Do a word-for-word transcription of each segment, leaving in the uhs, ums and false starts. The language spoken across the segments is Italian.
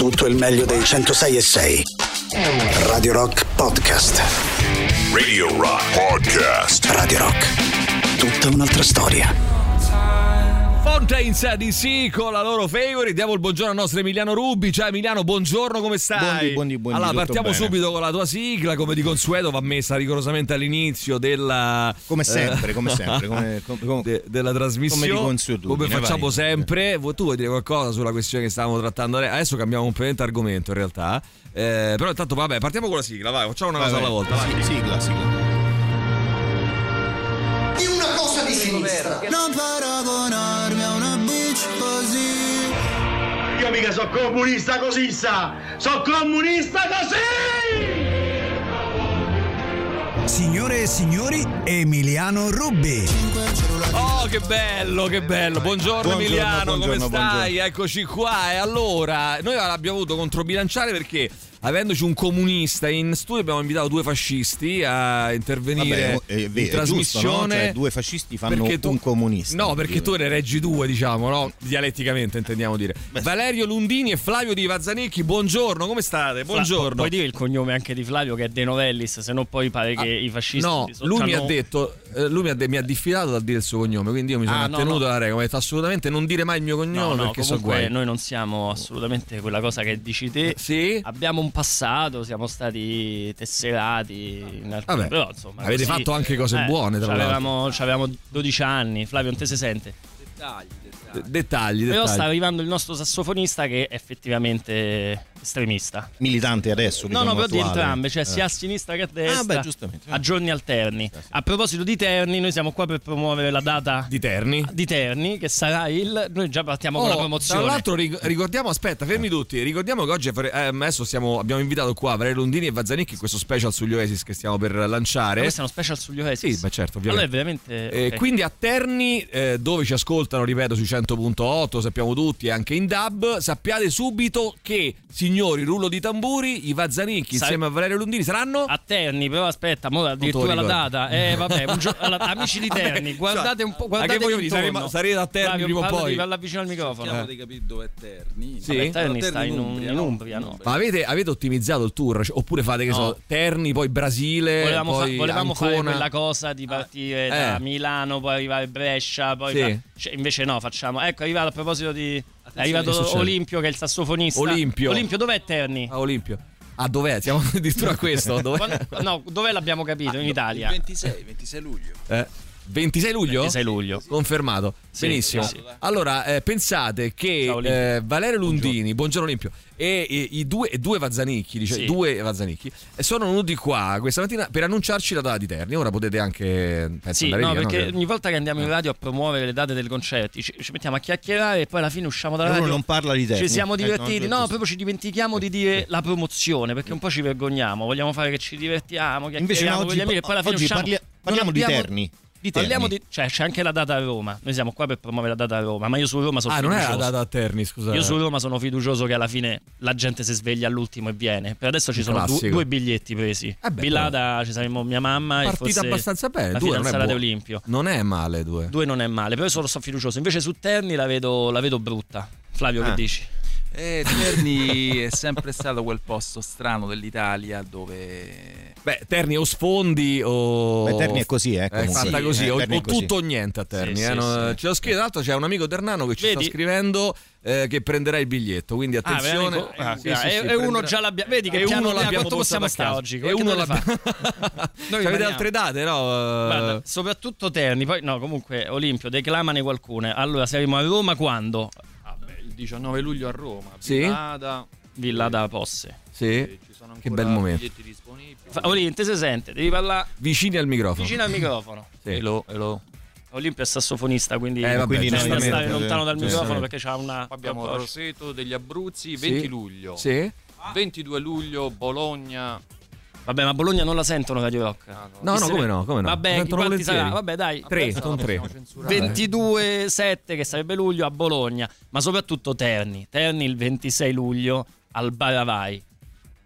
Tutto il meglio dei centosei e sei. Radio Rock Podcast. Radio Rock Podcast. Radio Rock. Tutta un'altra storia. Fontaines di sì con la loro favorite. Diamo il buongiorno al nostro Emiliano Rubi. Ciao Emiliano, buongiorno, come stai? Buondì, buondì, buondì, allora partiamo bene. subito con la tua sigla, come di consueto va messa rigorosamente all'inizio della come sempre, eh, come sempre, come, come, come, de, della trasmissione, come di consuetudine, come facciamo vai. sempre. Tu vuoi dire qualcosa sulla questione che stavamo trattando adesso? Cambiamo completamente argomento in realtà, eh, però intanto vabbè, partiamo con la sigla, vai, facciamo una vai, cosa vai. alla volta, vai. Sigla, sigla. Di una cosa di sinistra. Non paragonarmi a una bitch così. Io mica sono comunista così, sa! Sono comunista così! Signore e signori, Emiliano Rubi. Oh, che bello, che bello. Buongiorno, buongiorno Emiliano, buongiorno, come stai? buongiorno. Eccoci qua. E allora, noi abbiamo avuto controbilanciare perché, avendoci un comunista in studio, abbiamo invitato due fascisti a intervenire. Vabbè, è vero, in trasmissione. Giusto, no? Cioè, due fascisti fanno tu, un comunista. No, perché tu ne reggi due, diciamo, no? Dialetticamente intendiamo dire. Beh, Valerio Lundini e Flavio Di Vazzanicchi, buongiorno, come state? Buongiorno. Puoi dire il cognome anche di Flavio, che è De Novellis, se no poi pare che ah, i fascisti. No, lui mi ha detto, eh, lui mi ha, de- mi ha diffidato dal dire il suo cognome, quindi io mi sono ah, attenuto no, no. alla regola. Mi ha detto assolutamente non dire mai il mio cognome, no, no, perché so comunque guai. noi non siamo assolutamente quella cosa che dici te. Sì? Abbiamo un passato, siamo stati tesserati in alcune, Vabbè, però insomma avete così, fatto anche cose eh, buone, tra c'avevamo, l'altro. c'avevamo dodici anni. Flavio, non te si sente? Dettagli, dettagli. dettagli Però dettagli. sta arrivando il nostro sassofonista che è effettivamente estremista. Militante adesso, no, diciamo, no, però di attuale. entrambe, cioè eh. sia a sinistra che a destra. Ah, beh, giustamente. A giorni alterni. Sì, sì. A proposito di Terni, noi siamo qua per promuovere la data di Terni. Di Terni, che sarà il. Noi già partiamo oh, con la promozione. Tra l'altro, ricordiamo, aspetta, fermi tutti. Ricordiamo che oggi eh, adesso stiamo, abbiamo invitato qua Valerio Lundini e Vazzanicchi in questo special sugli Oasis che stiamo per lanciare. Ma questo è uno special sugli Oasis? Sì, beh, certo, ovviamente. Allora è veramente. Eh, okay. Quindi a Terni, eh, dove ci ascoltano, ripeto, sui cento punto otto, lo sappiamo tutti, e anche in D A B, sappiate subito che, signori, rullo di tamburi, i Vazzanicchi Sai... insieme a Valerio Lundini saranno a Terni, però aspetta, mo addirittura la data. Eh, vabbè, un gio... allora, amici di Terni, guardate un po', guardate che voi intorno. sarete a Terni Flavio, prima o poi. Parla vicino al microfono. Cerchiamo di capire dove è Terni. Sì? Vabbè, Terni Terni sta in, Umbria, in no? Umbria, no? Ma avete, avete ottimizzato il tour? Cioè, oppure fate che no. so, Terni, poi Brasile, volevamo, poi fa- volevamo fare Ancona. quella cosa di partire eh. da Milano, poi arrivare a Brescia, poi sì. fa- cioè, invece no, facciamo. Ecco, è arrivato a proposito di è arrivato che Olimpio, che è il sassofonista. Olimpio. Olimpio, dov'è Terni? A Olimpio. Ah, dov'è? Siamo addirittura a questo. Dov'è? Quando, no, dove l'abbiamo capito? Ah, in Italia. Il ventisei, ventisei luglio. Eh. ventisei luglio? ventisei luglio. Confermato. Sì, benissimo. sì, sì. Allora, eh, pensate che Ciao, eh, Valerio Lundini, buongiorno Olimpio, e, e i due, e due Vazzanicchi, dice, sì. due Vazzanicchi, sono venuti qua questa mattina per annunciarci la data di Terni. Ora potete anche penso, sì, andare no, via, perché no? ogni volta che andiamo in radio a promuovere le date dei concerti ci, ci mettiamo a chiacchierare e poi alla fine usciamo dalla E uno radio. non parla di Terni. Ci siamo divertiti, eh, no, proprio ci dimentichiamo di dire la promozione, perché un po' ci vergogniamo, vogliamo fare che ci divertiamo, Invece chiacchieriamo oggi, con gli amici e poi alla fine oggi usciamo. parli- Non parliamo di abbiamo- Terni. Di Terni. Parliamo di, cioè c'è anche la data a Roma. Noi siamo qua per promuovere la data a Roma, ma io su Roma sono Ah, non è fiducioso. la data a Terni, scusa. Io su Roma sono fiducioso che alla fine la gente si sveglia all'ultimo e viene. Per adesso ci Un sono du- classico. due biglietti presi. Eh beh, Villada ci saremo mia mamma partita e forse abbastanza bene. la Due non è fidanzata di buono. Olimpio. Non è male due. Due non è male, però sono, sono fiducioso. Invece su Terni la vedo, la vedo brutta. Flavio, Ah. che dici? E Terni è sempre stato quel posto strano dell'Italia dove... Beh, Terni o sfondi o... Beh, Terni è così, eh, È comunque. fatta Sì, così, eh, o, Terni è o così. tutto o niente a Terni. Sì, eh, sì, no? sì. Ce l'ho scritto, tra l'altro c'è un amico ternano che ci Vedi? sta scrivendo eh, che prenderà il biglietto, quindi Ah, attenzione. veramente? Ah, Sì, ah, sì, e, sì, e uno prenderà- già l'abbiamo. Vedi che e piano uno piano l'abbiamo quanto possiamo portato a stare casa. oggi? E Che uno deve fare? l'abbiamo... Noi Avete rimaniamo. altre date, no? Guarda, soprattutto Terni, poi no, comunque Olimpio, declamane qualcuna. Allora, saremo a Roma quando? Ah, beh, il diciannove luglio a Roma. Sì? Villada, Villada Posse. Sì. ci sono Che ancora bel momento. biglietti disponibili. Fa- Olimpio, se sente, devi parlare Vicini al microfono. vicino al microfono. Sì. Hello, hello. Olimpio è sassofonista, quindi, Eh, vabbè, quindi bisogna giustamente, stare lontano dal sì, microfono sì. perché c'ha una. Poi abbiamo una- Roseto degli Abruzzi, Sì. venti luglio. Sì? ventidue luglio, Bologna. Vabbè, ma a Bologna non la sentono Radio Rock. Ah, No, no, come no, come no. Vabbè, Sentono quanti volentieri. sarà? Vabbè, dai. Tre, Vabbè, sono tre. possiamo censurare. ventidue sette che sarebbe luglio a Bologna, ma soprattutto Terni. Terni il ventisei luglio al Baravai.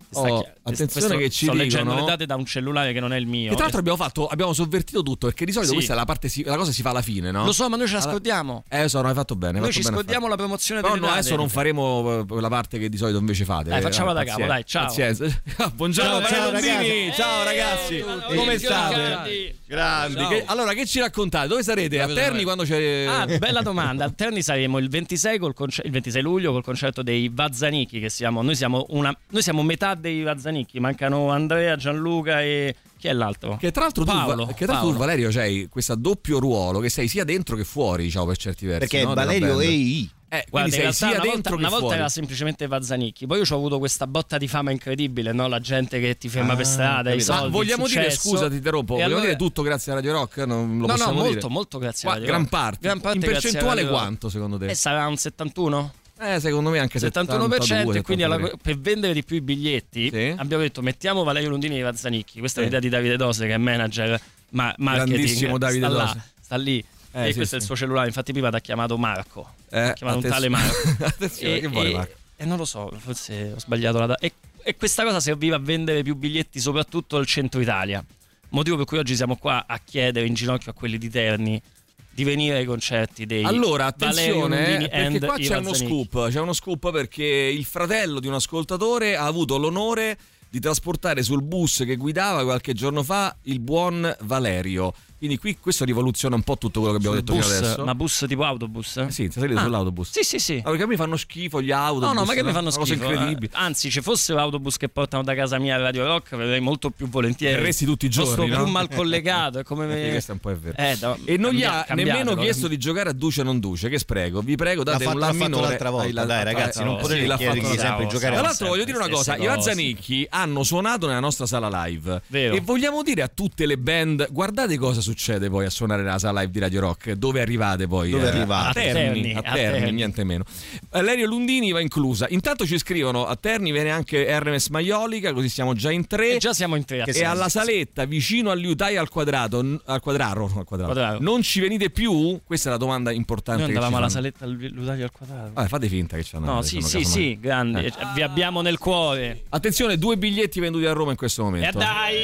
Oh, attenzione che ci sto dicono, leggendo le date da un cellulare che non è il mio. Che tra l'altro abbiamo fatto, abbiamo sovvertito tutto, perché di solito sì. questa è la parte, si, la cosa si fa alla fine, no? Lo so, ma noi ce la alla... scordiamo. Eh, so, non hai fatto bene. Noi fatto ci bene scordiamo la promozione Però delle no, date. adesso non faremo la parte che di solito invece fate. Dai, facciamo eh, da capo, dai, ciao. Pazienza. Buongiorno, ciao, ragazzi. Ciao Eh, ragazzi. eh, Come eh, state? Grandi. Che, allora, che ci raccontate? Dove sarete? A Terni quando c'è. Ah, bella domanda. A Terni saremo il ventisei, col conce- il ventisei luglio col concerto dei Vazzanicchi, che siamo noi siamo una noi siamo metà dei Vazzanicchi, mancano Andrea, Gianluca e chi è l'altro? Che tra l'altro Paolo, tu, che tra l'altro tu, Valerio, c'hai questo doppio ruolo che sei sia dentro che fuori, diciamo, per certi versi. Perché no? è Valerio e I. Eh, Guarda, quindi sei sia una dentro volta, che una fuori. volta era semplicemente Vazzanicchi, poi io ho avuto questa botta di fama incredibile, no? La gente che ti ferma Ah, per strada, i capito. soldi, Ma vogliamo il dire, successo. scusa, ti interrompo, E vogliamo allora- dire tutto grazie a Radio Rock? Non lo No, no, possiamo molto, dire? molto grazie a Qua, Radio gran Rock. parte. Gran parte In grazie a percentuale Radio Rock. quanto secondo te? E sarà un settantuno? Eh, secondo me anche settantuno per cento, settantadue, e quindi alla- settantatré. per vendere di più i biglietti Sì. abbiamo detto mettiamo Valerio Lundini e Vazzanicchi. Questa Sì. è l'idea di Davide Dose, che è manager ma- marketing. Grandissimo Davide sta là, Dose. sta lì. Eh, e sì, questo è sì. il suo cellulare, infatti prima ti ha chiamato Marco. Eh, ha chiamato un tale attenzione. Marco. Attenzione, che vuole Marco? E non lo so, forse ho sbagliato la data. E, e questa cosa serviva a vendere più biglietti soprattutto al centro Italia. Motivo per cui oggi siamo qua a chiedere in ginocchio a quelli di Terni di venire ai concerti dei Allora, Valerio attenzione, Lundini eh, perché and qua i c'è uno Vazzanicchi. scoop, c'è uno scoop perché il fratello di un ascoltatore ha avuto l'onore di trasportare sul bus che guidava qualche giorno fa il buon Valerio. Quindi qui questo rivoluziona un po' tutto quello che abbiamo Sul detto bus, fino adesso. ma bus tipo autobus? Eh sì, sei salito Ah, sull'autobus. Sì, sì, sì. Allora, perché a me fanno schifo gli autobus. No, no, ma che mi fanno Una cosa schifo. incredibile. eh. Anzi, ci fossero autobus che portano da casa mia a Radio Rock, verrei molto più volentieri. Verresti tutti i giorni, Sto no? più mal collegato, è come Perché me... questo è un po' è vero. Eh, no, e non gli cambia- ha cambiatelo, nemmeno chiesto eh. di giocare a duce non duce. Che sprego, vi prego, L'ha date fatto, un l'ha la fatto minore l'altra volta, ai- dai ai- ragazzi, ai- non sì, potete l'ha chiedergli fatto sempre bravo. giocare Tra a l'altro voglio dire una stesse cosa, i cose. Vazzanicchi hanno suonato nella nostra sala live. Vero. E vogliamo dire a tutte le band, guardate cosa succede poi a suonare nella sala live di Radio Rock. Dove arrivate poi? Dove Eh, arrivate? A Terni, A a Terni, Terni, a Terni. niente meno. Valerio Lundini va inclusa. Intanto ci scrivono a Terni viene anche Hermes Maiolica, così siamo già in tre. E già siamo in tre. E alla saletta vicino al liutaio al quadrato, n- al quadraro, no, al quadrato. Quadraro. Non ci venite più? Questa è la domanda importante. Noi che andavamo ci alla fanno. saletta al Lutario al quadrato. Vabbè, fate finta che ci hanno. No, che sì, sono sì, casomai. sì, grandi. Eh. Vi abbiamo nel cuore. Attenzione, due biglietti venduti a Roma in questo E momento. dai!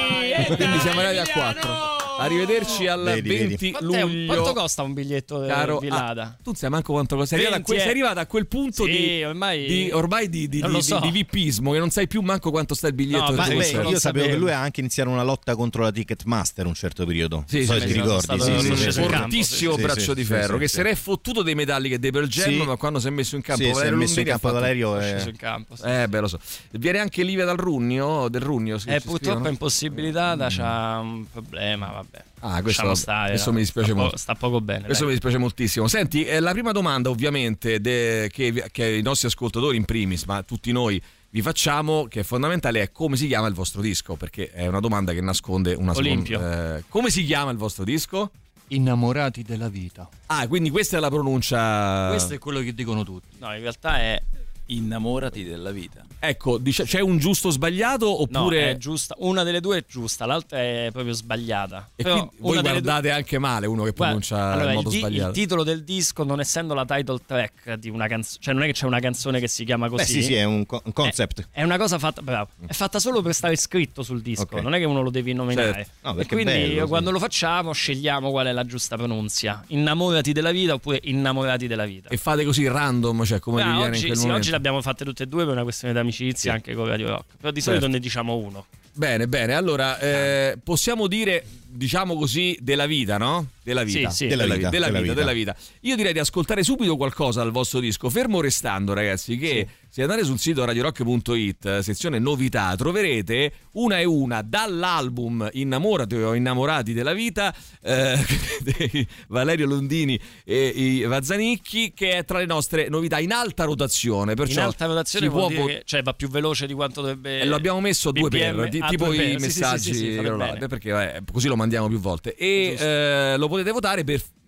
E Quindi dai, siamo arrivati a Emiliano! quattro. Arrivederci al Vedi, vedi. venti Quant'è un- luglio. Quanto costa un biglietto del Caro, Vilada? ah, tu non sai manco quanto costa. Sei arrivato a venti, quel- sei eh. arrivato a quel punto Sì, di, ormai- di ormai di, di, Non di, lo so. di vippismo che non sai più manco quanto sta il biglietto. No, del ma Ma Sì, beh, sì, concerto. io non sapevo sapevo. che lui ha anche iniziato una lotta contro la Ticketmaster un certo periodo. Sì, Non so sì, se sì, ti sono ricordi. stato- Sì, sono sì, sì, sceso in sì. campo, fortissimo sì, braccio sì, di sì, ferro sì, che sì. se ne è fottuto dei Metallica e dei Pearl Jam, Sì. ma quando si è messo in campo Sì, si è Valerio messo in Lundini ha campo fatto- Valerio È e... sceso in campo. Sì. Eh beh, lo so. Viene anche Livia dal Rugno, del Rugno, sì, Eh, ci purtroppo è scrivono. impossibilità, c'ha un problema, vabbè. Ah, questo, Lasciamo stare, questo no. mi dispiace sta molto. Po- sta poco bene. Questo dai. mi dispiace moltissimo. Senti, eh, la prima domanda ovviamente de- che, che i nostri ascoltatori in primis, ma tutti noi vi facciamo, che è fondamentale, è come si chiama il vostro disco, perché è una domanda che nasconde una Olimpio. seconda. Eh, come si chiama il vostro disco? Innamorati della vita. Ah, quindi questa è la pronuncia. Questo è quello che dicono tutti. No, in realtà è Innamorati della vita. Ecco, dice- c'è un giusto o sbagliato no, oppure è giusta. Una delle due è giusta, l'altra è proprio sbagliata. e Però quindi voi una delle guardate anche male uno che Guarda, pronuncia allora, in modo il, di- sbagliato. il titolo del disco, non essendo la title track di una canzone, cioè non è che c'è una canzone che si chiama così. Beh, sì, sì, è un, co- un concept. È una cosa fatta, bravo, è fatta solo per stare scritto sul disco, Ok. non è che uno lo devi nominare. Certo. No, e perché è quindi bello, sì. quando lo facciamo scegliamo qual è la giusta pronuncia. Innamorati della vita oppure innamorati della vita. E fate così random, cioè come Ah, vi viene in oggi, quel sì, momento. oggi le abbiamo fatte tutte e due per una questione di amicizia, Sì. anche con Radio Rock. Però di solito Certo. ne diciamo uno. Bene, bene. Allora, eh, possiamo dire, diciamo così, della vita, no? Della vita. Sì, sì. Della, Della vita, vita, della della vita, vita. della vita. Io direi di ascoltare subito qualcosa dal vostro disco, fermo restando, ragazzi, che se andate sul sito radio rock punto it, sezione novità, troverete una e una dall'album Innamorati o Innamorati della vita, eh, di Valerio Lundini e i Vazzanicchi, che è tra le nostre novità in alta rotazione. Perciò In alta rotazione si vuol può dire vo- che cioè, va più veloce di quanto dovrebbe. e lo abbiamo messo a due B P M, per ti- a tipo due i per. Sì, sì, messaggi sì, sì, sì, fate là, bene. perché eh, così lo mandiamo più volte e Giusto. eh, lo potete votare per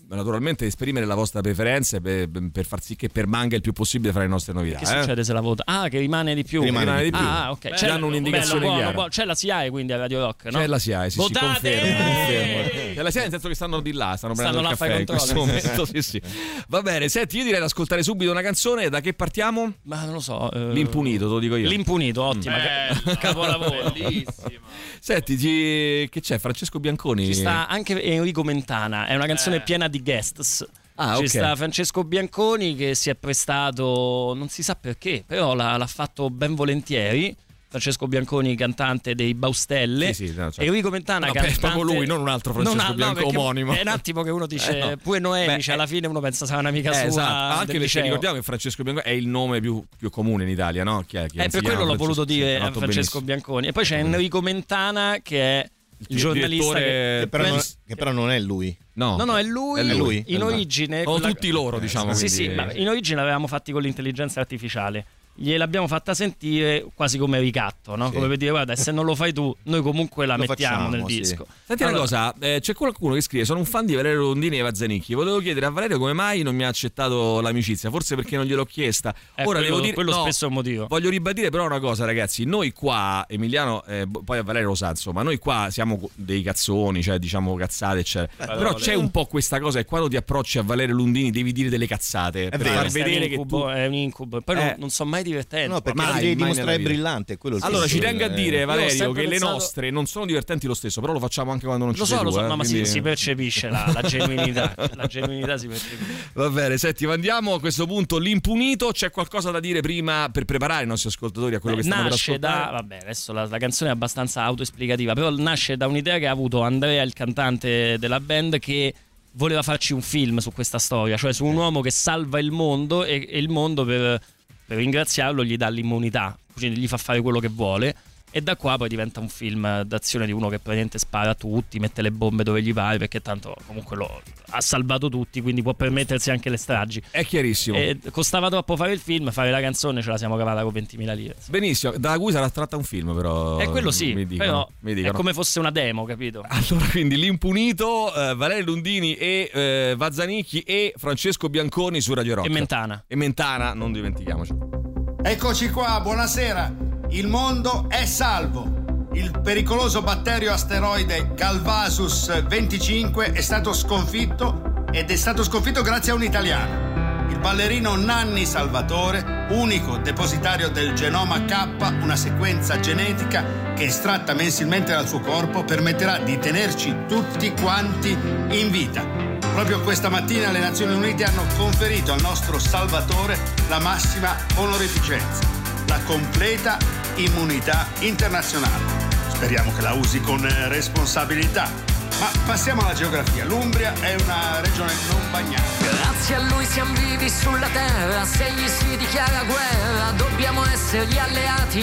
naturalmente esprimere la vostra preferenza per, per far sì che permanga il più possibile fra le nostre novità. Che eh? succede se la vota? Ah, che rimane di più. Rimane, rimane di più. Ah, ok. Ci danno un'indicazione bello, buono, chiara. buono. C'è la S I A E quindi a Radio Rock, no? C'è la S I A E, sì, si Votate! conferma, conferma. C'è la S I A E nel senso che stanno di là, stanno, Stanno prendendo là il a fare caffè in questo controllo. momento. Sì, sì. Va bene, senti, io direi di ascoltare subito una canzone. Da che partiamo? Ma non lo so. eh, L'impunito, te lo dico io. L'impunito, ottima. Bella, Capolavoro. bellissima. Senti, ci- che c'è? Francesco Bianconi? Ci sta anche Enrico Mentana, è una canzone Eh. piena di guests. Ah, Ci ok. sta Francesco Bianconi che si è prestato, non si sa perché, però l'ha, l'ha fatto ben volentieri. Francesco Bianconi, cantante dei Baustelle. Sì, sì, no, certo. Enrico Mentana, No, beh, cantante... proprio lui, non un altro Francesco Non ha- no, Bianco perché omonimo. È un attimo che uno dice, Eh, no. pure Noemi, Beh, cioè, eh, alla fine uno pensa sia un'amica Eh, sua. esatto, anche del perché liceo. ricordiamo che Francesco Bianconi è il nome più, più comune in Italia, no? Chi è? Chi Eh, si per quello chiama l'ho voluto Francesco? dire Sì, a fatto Francesco benissimo. Bianconi. E poi c'è Enrico Mentana che è il Il giornalista direttore- che, Che però, non, penso- che però non è lui. No, No, no, è lui, È lui. in È lui. origine. Sono quella- tutti loro, diciamo. Sì, quindi- sì, ma in origine l'avevamo fatti con l'intelligenza artificiale. Gliel'abbiamo fatta sentire quasi come ricatto, no? Sì. Come per dire, guarda, se non lo fai tu, noi comunque la Lo mettiamo facciamo, nel sì. disco. Senti Allora, una cosa, eh, c'è qualcuno che scrive: sono un fan di Valerio Rondini e Eva Zanicchi. Volevo chiedere a Valerio come mai non mi ha accettato l'amicizia. Forse perché non gliel'ho chiesta. Eh, Ora quello- devo dire, quello no, spesso è un motivo. Voglio ribadire però una cosa, ragazzi. Noi qua, Emiliano, eh, poi a Valerio lo sa, insomma, noi qua siamo dei cazzoni, cioè diciamo cazzate, eccetera. Però parole. c'è un po' questa cosa che quando ti approcci a Valerio Rondini devi dire delle cazzate per vero. far questo è un vedere che tu. incubo, è un incubo. Poi non, Eh. non sono mai divertente. No, perché mai, lo devi mai dimostrare nella vita. brillante. è quello il Allora ci senso tengo a del- dire, Io ho Valerio, sempre che le pensato- nostre non sono divertenti lo stesso, però lo facciamo anche quando non ci Lo sei so, lo tu, so, eh, ma quindi- si, si percepisce la, la genuinità. La genuinità si percepisce. Va bene, senti, andiamo a questo punto l'impunito. C'è qualcosa da dire prima per preparare i nostri ascoltatori a quello Beh, che stanno per nasce da, ascoltare? vabbè, adesso la, la canzone è abbastanza autoesplicativa, però nasce da un'idea che ha avuto Andrea, il cantante della band, che voleva farci un film su questa storia, cioè su un uomo che salva il mondo e, e il mondo per, per ringraziarlo gli dà l'immunità, quindi gli fa fare quello che vuole. E da qua poi diventa un film d'azione di uno che praticamente spara a tutti, mette le bombe dove gli pare, perché tanto comunque lo, ha salvato tutti, quindi può permettersi anche le stragi. È chiarissimo. E costava troppo fare il film, fare la canzone ce la siamo cavata con ventimila lire. Benissimo, da cui sarà tratta un film, però. È quello sì, mi dicono, però mi è dicono. come fosse una demo, capito? Allora, quindi l'impunito, eh, Valerio Lundini e eh, Vazzanicchi e Francesco Bianconi su Radio Rock. E Mentana. E Mentana, non dimentichiamoci. Eccoci qua, buonasera. Il mondo è salvo. Il pericoloso batterio asteroide Calvasus venticinque è stato sconfitto ed è stato sconfitto grazie a un italiano. Il ballerino Nanni Salvatore, unico depositario del genoma K, una sequenza genetica che estratta mensilmente dal suo corpo permetterà di tenerci tutti quanti in vita. Proprio questa mattina le Nazioni Unite hanno conferito al nostro Salvatore la massima onorificenza, la completa immunità internazionale. Speriamo che la usi con responsabilità. Ma passiamo alla geografia. L'Umbria è una regione non bagnata. Grazie a lui siamo vivi sulla terra, se gli si dichiara guerra dobbiamo essergli alleati.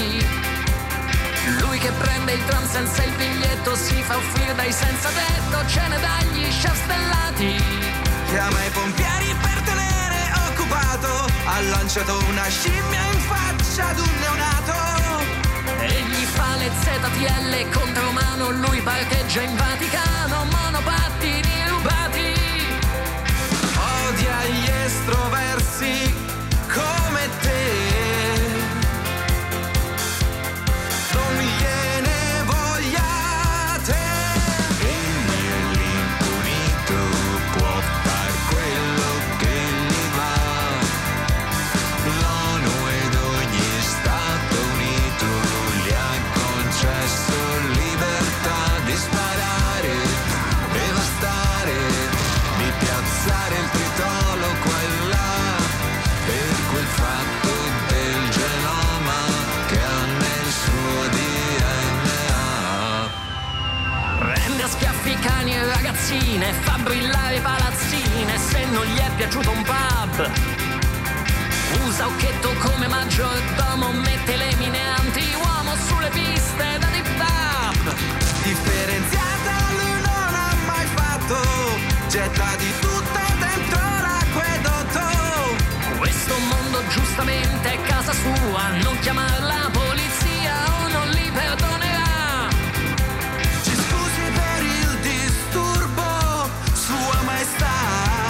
Lui che prende il tram senza il biglietto si fa offrire dai senza tetto, cene dagli chef stellati. Chiama i pompieri per tenere occupato, ha lanciato una scimmia in faccia ad un neonato. Egli fa le Z T L contro mano, lui parcheggia in Vaticano, monopattini rubati. Odia gli estroversi come te, non gliene vogliate. Egli è l'impunito, può far quello che gli va. L'ONU ed ogni Stato Unito gli ha concesso libertà di sparare, devastare, di piazzare il tritolo qua e là, per quel fatto del genoma che ha nel suo D N A. Prende a schiaffi cani e ragazzine, fa brillare palazzine, se non gli è piaciuto un pub usa occhetto come maggiordomo, mette le mine anti-uomo sulle piste da dip-dap. Differenziata lui non ha mai fatto, getta di tutto dentro l'acquedotto. Questo mondo giustamente è casa sua, non chiamar la polizia o non li perdonerà. Ci scusi per il disturbo, Sua Maestà.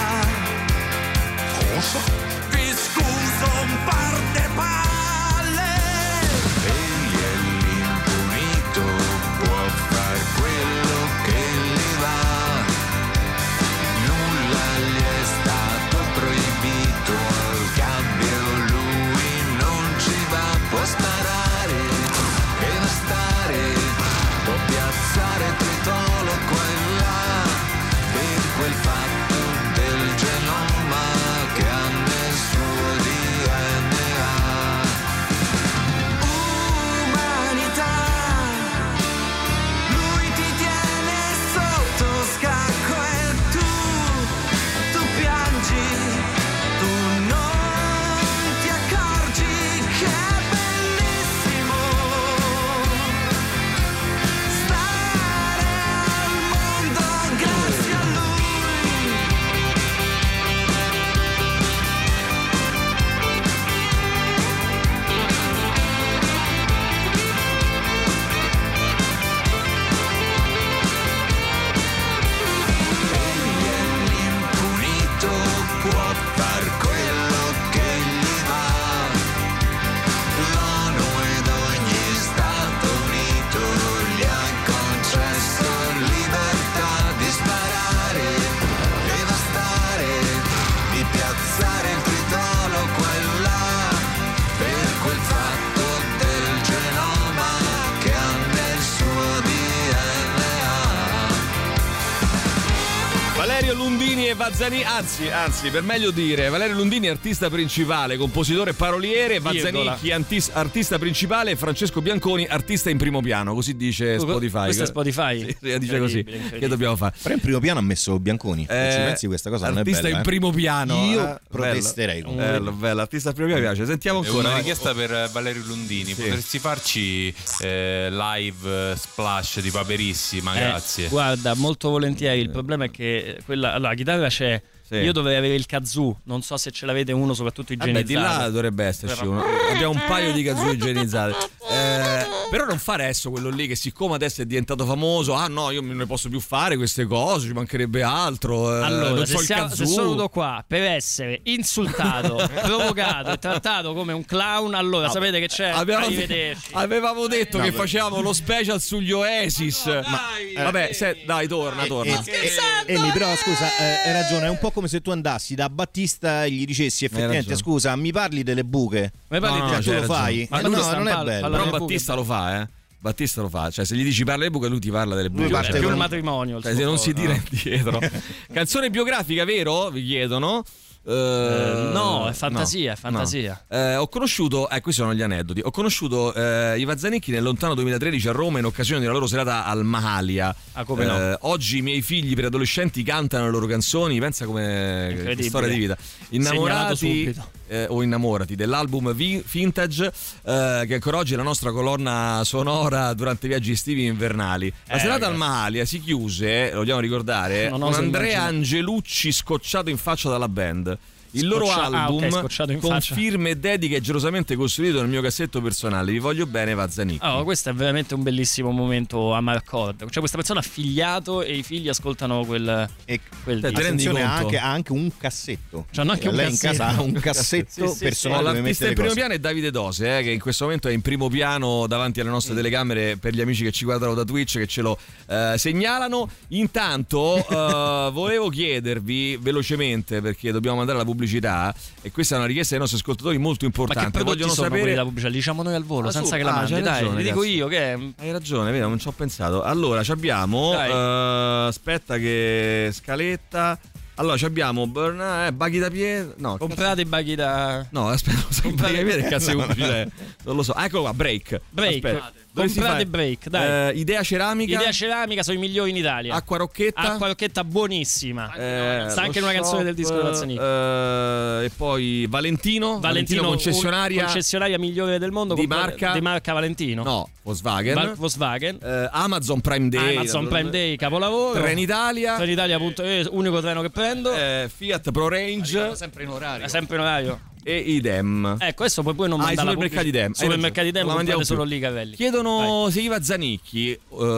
Lundini e Vazzanicchi, anzi, anzi, per meglio dire, Valerio Lundini artista principale, compositore e paroliere, Vazzanicchi antis- artista principale e Francesco Bianconi artista in primo piano, così dice Spotify. Questo è Spotify? Sì, dice così. Che dobbiamo fare? Però in primo piano ha messo Bianconi. Eh, ci pensi, questa cosa non è bella? Artista in eh? primo piano. Io eh? protesterei. Bello, bello, bello, artista in primo piano mi piace. Sentiamo è ancora. Una richiesta per Valerio Lundini, sì. Potresti farci eh, live splash di Paperissima, Eh, grazie. Guarda, molto volentieri. Il problema è che quella, allora, la chitarra c'è. Sì. Io dovrei avere il kazoo, non so se ce l'avete uno, soprattutto igienizzato. Vabbè, di là dovrebbe esserci uno. Abbiamo un paio di kazoo igienizzati. Eh, però non fa adesso quello lì che siccome adesso è diventato famoso, ah no, io non ne posso più fare queste cose, ci mancherebbe altro. Eh, Allora, non se, so il siamo, se kazoo. sono venuto qua per essere insultato, provocato e trattato come un clown, allora No, sapete che c'è? Abbiamo- Arrivederci. Avevamo detto No, che beh. facevamo lo special sugli Oasis. Ma vabbè, se- dai, torna, torna. Emi, però scusa, eh, hai ragione, è un po' come se tu andassi da Battista e gli dicessi effettivamente ragione. scusa, mi parli delle buche? Mi parli No, Cioè, no, tu c'hai lo ragione. fai? Ma Eh, lui no, sta non in è palla- bello. palla- Però buche. Battista lo fa, eh. Battista lo fa, cioè se gli dici parla delle buche, lui ti parla delle buche. Lui parte Cioè, più con- il matrimonio. il cioè, suo se non si lavoro. tira indietro. Canzone biografica, vero? Vi chiedono. Eh, Eh, no, è fantasia, no, è fantasia. no. Eh, ho conosciuto, eh, questi sono gli aneddoti. Ho conosciuto eh, i Vazzanicchi nel lontano duemilatredici a Roma in occasione della loro serata al Mahalia. Ah, come no? Eh, oggi i miei figli preadolescenti cantano le loro canzoni, pensa come Incredibile. che storia di vita. Segnalato Innamorati subito. eh, o innamorati dell'album Vi- Vintage, eh, che ancora oggi è la nostra colonna sonora durante i viaggi estivi e invernali. La Eh, serata al ragazzi. Mahalia si chiuse, lo dobbiamo ricordare, Non con oso Andrea immaginare. Angelucci scocciato in faccia dalla band. Il loro Scoccia- ah, album ok, scocciato in con faccia. firme e dediche gelosamente costruito nel mio cassetto personale. Vi voglio bene, Vazzanicchi. Oh, questo è veramente un bellissimo momento a Marcord. Cioè, questa persona ha figliato e i figli ascoltano quel, E quel Te- disco. te rendi attenzione, ha conto? anche, ha anche un cassetto. C'hanno anche un Lei cassetto. in casa ha un cassetto Sì, sì, sì. personale No, dove l'artista mettere in primo cose. piano è Davide Dose, eh, che in questo momento è in primo piano davanti alle nostre telecamere per gli amici che ci guardano da Twitch, che ce lo eh, segnalano. Intanto eh, volevo chiedervi velocemente, perché dobbiamo mandare la pubblicità, e questa è una richiesta dei nostri ascoltatori molto Ma che importante. prodotti Vogliono sono quelli sapere. da pubblicità? Li diciamo noi al volo, Ah, senza su- che la ah, mandi. c'hai Dai, ragione, li dico cazzo. io che è... Hai ragione, vero, non ci ho pensato. Allora, ci abbiamo. Dai. eh, aspetta, che scaletta. Allora, ci abbiamo Burn, eh, baghi da piede. No, Comprate i baghi da... no, aspetta, non so baghi da piede, che cazzo di pubblicità è? Non lo so. Ah, eccolo qua, break. Break. Aspetta. Dove si Comprate fa? break, dai. Eh, idea ceramica. Idea ceramica sono i migliori in Italia. Acqua rocchetta. Acqua rocchetta buonissima. Eh, Sta anche lo in una canzone shop, del disco di Vazzanicchi. eh, e poi Valentino. Valentino, concessionaria. un- concessionaria migliore del mondo. Di compra- marca? Di marca Valentino. No, Volkswagen. Val- Volkswagen. Eh, Amazon Prime Day. Amazon Prime Day, capolavoro. Trenitalia. Trenitalia, punto, eh, unico treno che prendo. eh, Fiat Pro Range. Sempre in orario. È sempre in orario. E idem. Ecco, questo poi poi non Ah, i manda la supermercati pubblicità. Dem. Hai Supermercati Dem, ragione, non la comprate mandiamo solo più. lì i cavelli. Chiedono se Iva Zanicchi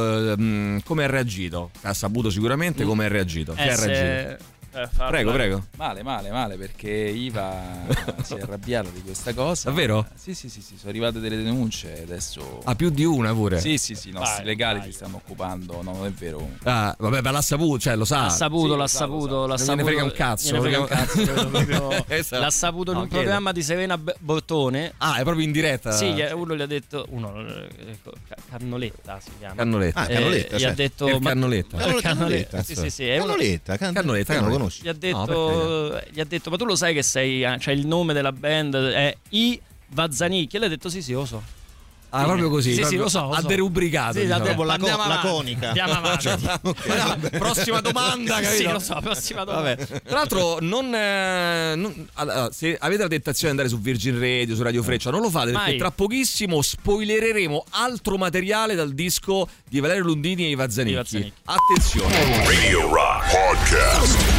ehm, come ha reagito. Ha saputo sicuramente come ha reagito. Che Eh, ha se- reagito. eh, fa- Prego, vai. prego. Male, male, male, perché Iva si è arrabbiata di questa cosa. Davvero? Sì, sì, sì, sì, sono arrivate delle denunce adesso. Ha più di una pure. Sì, sì, sì, i nostri Vai, legali vai. si stanno occupando. No, non è vero. comunque. Ah, vabbè, ma l'ha saputo, cioè lo sa. L'ha saputo, Sì, l'ha lo sa, saputo, lo sa. l'ha Non saputo. gliene frega un cazzo, gliene frega un cazzo, credo proprio- Esatto. L'ha saputo in No, un chiedo. programma di Serena B- Bortone. Ah, è proprio in diretta. Sì, gli- uno gli ha detto, uno, eh, Ca- Cannoletta si chiama. Cannoletta. Ah, Eh, Cannoletta, gli ha certo. detto Il ma- Cannoletta. Eh, Cannoletta, Cazzo. sì, sì, sì, è uno- Cannoletta, can- Cannoletta, che non lo Cannoletta. conosci? gli ha No, detto, gli ha detto, ma tu lo sai che sei, cioè il nome della band è I Vazzanicchi? E lei ha detto sì, sì, lo so. Ah, proprio così. Sì, sì, proprio lo so, lo ha so. derubricato. Sì, diciamo. ha detto, Proprio la co- andiamo avanti, laconica. Andiamo avanti. Ok. Prossima domanda, capito? Sì, lo so, prossima domanda. Vabbè. Tra l'altro, non, eh, non- allora, se avete la tentazione di andare su Virgin Radio, su Radio Freccia, non lo fate perché Mai. tra pochissimo spoilereremo altro materiale dal disco di Valerio Lundini e Iva Zanicchi. Iva Zanicchi. Attenzione. Radio Rock Podcast.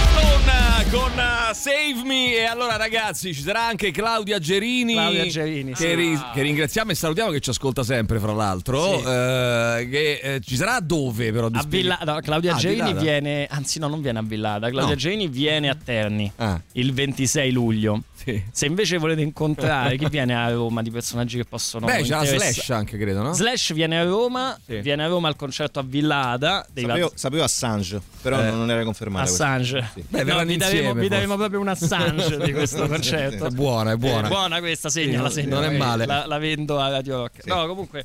Con, con uh, Save Me. E allora, ragazzi, ci sarà anche Claudia Gerini. Claudia Gerini, che, sì. ri- che ringraziamo e salutiamo, che ci ascolta sempre, fra l'altro. Sì. Eh, che eh, ci sarà dove, però? di A Villa- no, Claudia Ah, Gerini Villada? viene, anzi no, non viene a Villada, Claudia No. Gerini viene a Terni Ah. il ventisei luglio. Sì. Se invece volete incontrare chi viene a Roma di personaggi che possono Beh, c'è la interessa- Slash anche, credo, no? Slash viene a Roma, Sì. viene a Roma al concerto a Villada dei Sapevo, sapevo Assange, però Eh. non era confermata. Assange. Beh, No, verranno vi daremo, insieme, vi daremo forse. proprio un Assange di questo concerto. È buona, è buona. È buona questa, segnala, Sì, segnala. non è male. La, la vendo a Radio Rock. Sì. No, comunque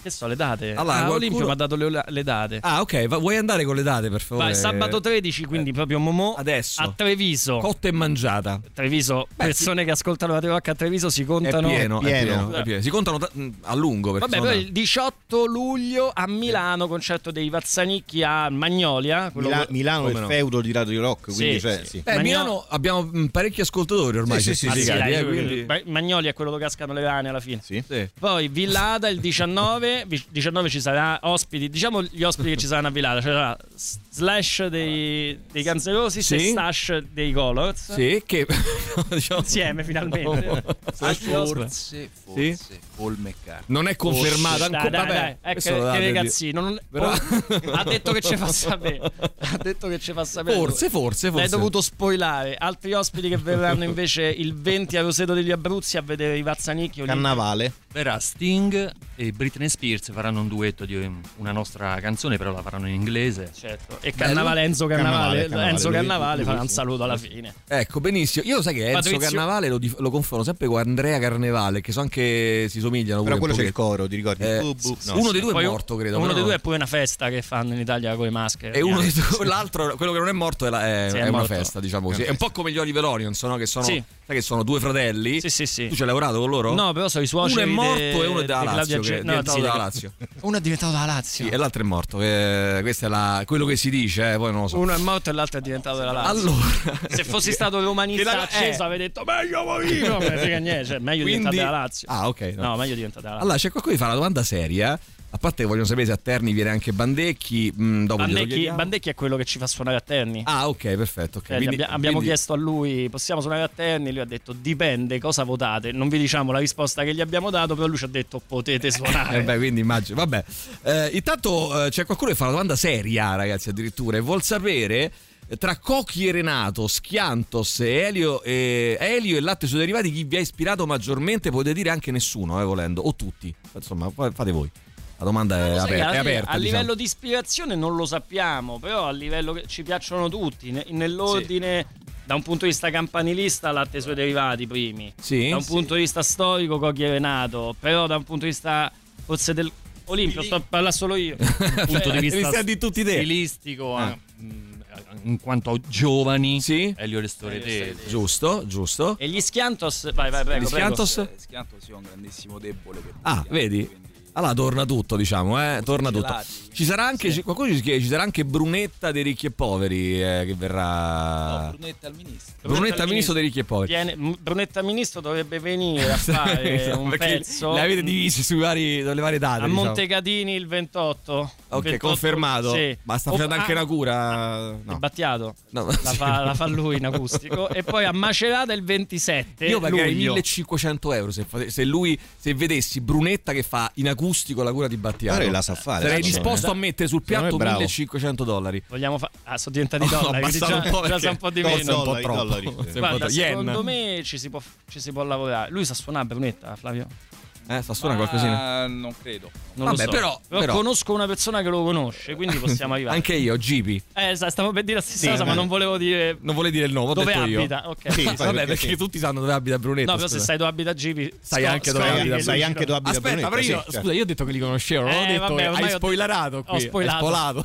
Che so, le date. Allora, ah, qualcuno... Olimpio mi ha dato le, le date. Ah, ok, va, vuoi andare con le date, per favore? Vai, sabato tredici, quindi eh. proprio Momò. Adesso. A Treviso. Cotta e mangiata. Treviso, Beh, persone sì. che ascoltano Radio Rock a Treviso si contano. È pieno, è pieno. È pieno, è pieno. Si contano t- a lungo. Vabbè, poi il diciotto luglio a Milano, concerto dei Vazzanicchi a Magnolia. Mila- che... Milano è il no? feudo di Radio Rock, quindi Sì, c'è, sì. sì. Eh, Magno- Milano abbiamo mh, parecchi ascoltatori ormai Sì, sì, certificati, Ah, sì, eh, dai, quindi... Beh, Magnolia è quello dove cascano le rane alla fine. Sì. Sì. Poi Villada il diciannove, diciannove ci sarà ospiti, diciamo gli ospiti che ci saranno a Villada, ci sarà Slash dei, dei Cancerosi, Sì. e Stash dei Colors. Sì, che diciamo... Insieme finalmente. Altri ospiti. Forse, forse Sì? Paul McCartney. non è confermato Dai, ancora. dai, Vabbè, dai, ecco questo lo che, date che di- ragazzino. Non... Però- ha detto che ci fa sapere. Ha detto che ci fa sapere. Forse, forse, forse. L'hai dovuto spoilare. Altri ospiti che verranno invece il venti a Roseto degli Abruzzi a vedere i Vazzanicchi. Carnavale. Verrà Sting e Britney Spears, faranno un duetto di una nostra canzone, però la faranno in inglese. Certo. E Carnavale, Enzo Carnavale, Carnavale, Carnavale, Enzo lui- Carnavale lui- farà un lui- saluto alla fine. Ecco, benissimo. Io sai che Enzo Patrizio- Carnavale lo, dif- lo confondo sempre con Andrea Carnevale, che so anche si somigliano Però pure quello un c'è il pochetto. coro, ti ricordi? Eh, Bu, bu. No, uno sì. dei due Poi è morto, credo. Uno però dei no. due è pure una festa che fanno in Italia con le maschere. E uno dei due, l'altro, quello che non è morto, è, la- è, Sì, è è una morto. festa, diciamo così. È un po' come gli Oliver Onions, no? Che sono, Sì. sai che sono due fratelli. Sì, sì, sì. Tu ci hai lavorato con loro? No, però sono i Uno suoceri è morto de- e uno è della di Claudia Lazio, che Ge- è no, diventato sì, della de- Lazio. Uno è diventato della Lazio. Sì, e l'altro è morto. Eh, questo è la- quello che si dice, eh, poi non lo so. Uno è morto e l'altro è diventato della Lazio. Allora, Se fossi stato romanista Che la- acceso eh. avrei detto meglio Mourinho, non me ne frega niente, cioè meglio Quindi- diventare della Lazio. Ah, ok. No. No, meglio diventare della Lazio. Allora, c'è qualcuno che fa una domanda seria. A parte che vogliono sapere se a Terni viene anche Bandecchi. Mh, dopo glielo Bandecchi, chiediamo. Bandecchi è quello che ci fa suonare a Terni. Ah, ok, perfetto. ok. Eh, Quindi- abbia- abbiamo quindi- chiesto a lui, possiamo suonare a Terni? Lui ha detto dipende cosa votate. Non vi diciamo la risposta che gli abbiamo dato, però lui ci ha detto potete suonare. Eh beh, quindi immagino. Vabbè. Eh, intanto eh, c'è qualcuno che fa una domanda seria, ragazzi, addirittura, e vuol sapere eh, tra Cocchi e Renato, Schiantos e Elio e Elio e latte sui derivati chi vi ha ispirato maggiormente? Potete dire anche nessuno, eh, volendo, o tutti. Insomma, fa- fate voi. La domanda è, Lo sai che aper- è alla fine, aperta. a diciamo. livello di ispirazione non lo sappiamo, però a livello che ci piacciono tutti, ne- nell'ordine, da un punto di vista campanilista, latte e suoi derivati primi. Sì? Da un Sì. punto di vista storico, Cocchi e Renato, però da un punto di vista forse del Olimpio, sto a parlare solo io. Punto di vista Iniziate di tutti te. stilistico, Ah. eh, mh, in quanto giovani, Sì? Elio Restoretesi. Giusto, giusto. E gli Schiantos, vai, vai, prego. Gli Schiantos? Eh, Schiantos è un grandissimo debole per Ah, Schiantos, vedi? quindi- Allora torna tutto, diciamo, eh? Torna tutto. gelati. Ci sarà anche, ci- qualcuno ci chiede, ci sarà anche Brunetta dei ricchi e poveri eh, che verrà. No, Brunetta al ministro. Brunetta ministro dei ricchi e poveri. Viene, M- Brunetta Ministro dovrebbe venire a fare Esatto, un perché pezzo. le avete divise sui vari, sulle varie date. A diciamo. Montecatini il ventotto. Ok, ventotto, confermato. Sì. Ma sta O- facendo anche ah, una cura. Il No. Battiato. No, La sì. fa, la fa lui in acustico. E poi a Macerata il ventisette. Io pagherei luglio. millecinquecento euro se, fa- se lui se vedessi Brunetta che fa in acustico la cura di Battiato. Guarda che la sa fare, Sarei secondo disposto me. a mettere sul Secondo me piatto è bravo. millecinquecento dollari. Vogliamo fa- ah, sono diventati Oh, dollari. quindi abbassato già, un po' già perché- sa un po' di Forse meno. un po' Dollari, troppo. dollari. Forse un po' Guarda, troppo. Yen. secondo me ci si, può, ci si può lavorare. Lui sa suonare Brunetta, Flavio? Eh, sta suonando qualcosina? Ah, non credo. Non Vabbè, lo so. però- però- conosco una persona che lo conosce, quindi possiamo arrivare. Anche io, G P. Eh, sa- stavo per dire la stessa Sì, cosa, eh. ma non volevo dire Non vuole dire il nome, ho dove detto io. abita. Ok. Sì, Vabbè, perché perché sì. tutti sanno dove abita Brunetta. No, però se scusa. sai dove abita Gibi, Sai scop- anche dove scopri abita che Sai lui anche ci- dove abita Aspetta, Brunetta, però io, sì, cioè. scusa, io ho detto che li conoscevo, non ho Eh, detto vabbè, che ormai hai ho- spoilerato qui. ho spoilerato. Hai spolato.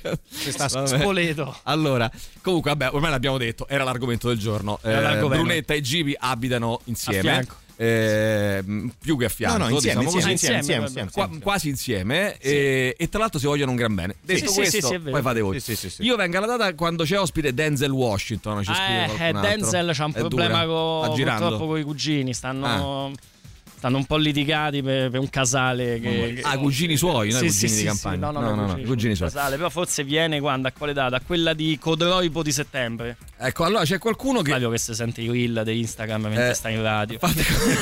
sta Vabbè. Spoleto. Allora, comunque, vabbè, ormai l'abbiamo detto, era l'argomento del giorno. Era Eh, l'argomento. Brunetta e Gibi abitano insieme. A fianco. Eh, più che a fianco, No, no, insieme, diciamo così. insieme, insieme, insieme, vabbè. insieme, Qua- insieme. quasi insieme e, e tra l'altro si vogliono un gran bene. Detto sì, questo, sì, sì, è vero. poi fate voi. Sì, sì, sì, sì. Io vengo alla data quando c'è ospite Denzel Washington. Ci scrive Eh, qualcun eh, altro. Denzel c'ha un È problema dura. co- Sta girando. purtroppo con i cugini. Stanno, stanno un po' litigati per, per un casale. Che, che- Ah, cugini suoi, non Sì, i sì, cugini sì, di sì, campagna. no, no, no, cugini, cugini suoi. casale. Però forse viene quando? A quale data? A quella di Codroipo di settembre. Ecco, allora c'è qualcuno che Flavio che se sente i reel di Instagram mentre Eh, sta in radio. Fate,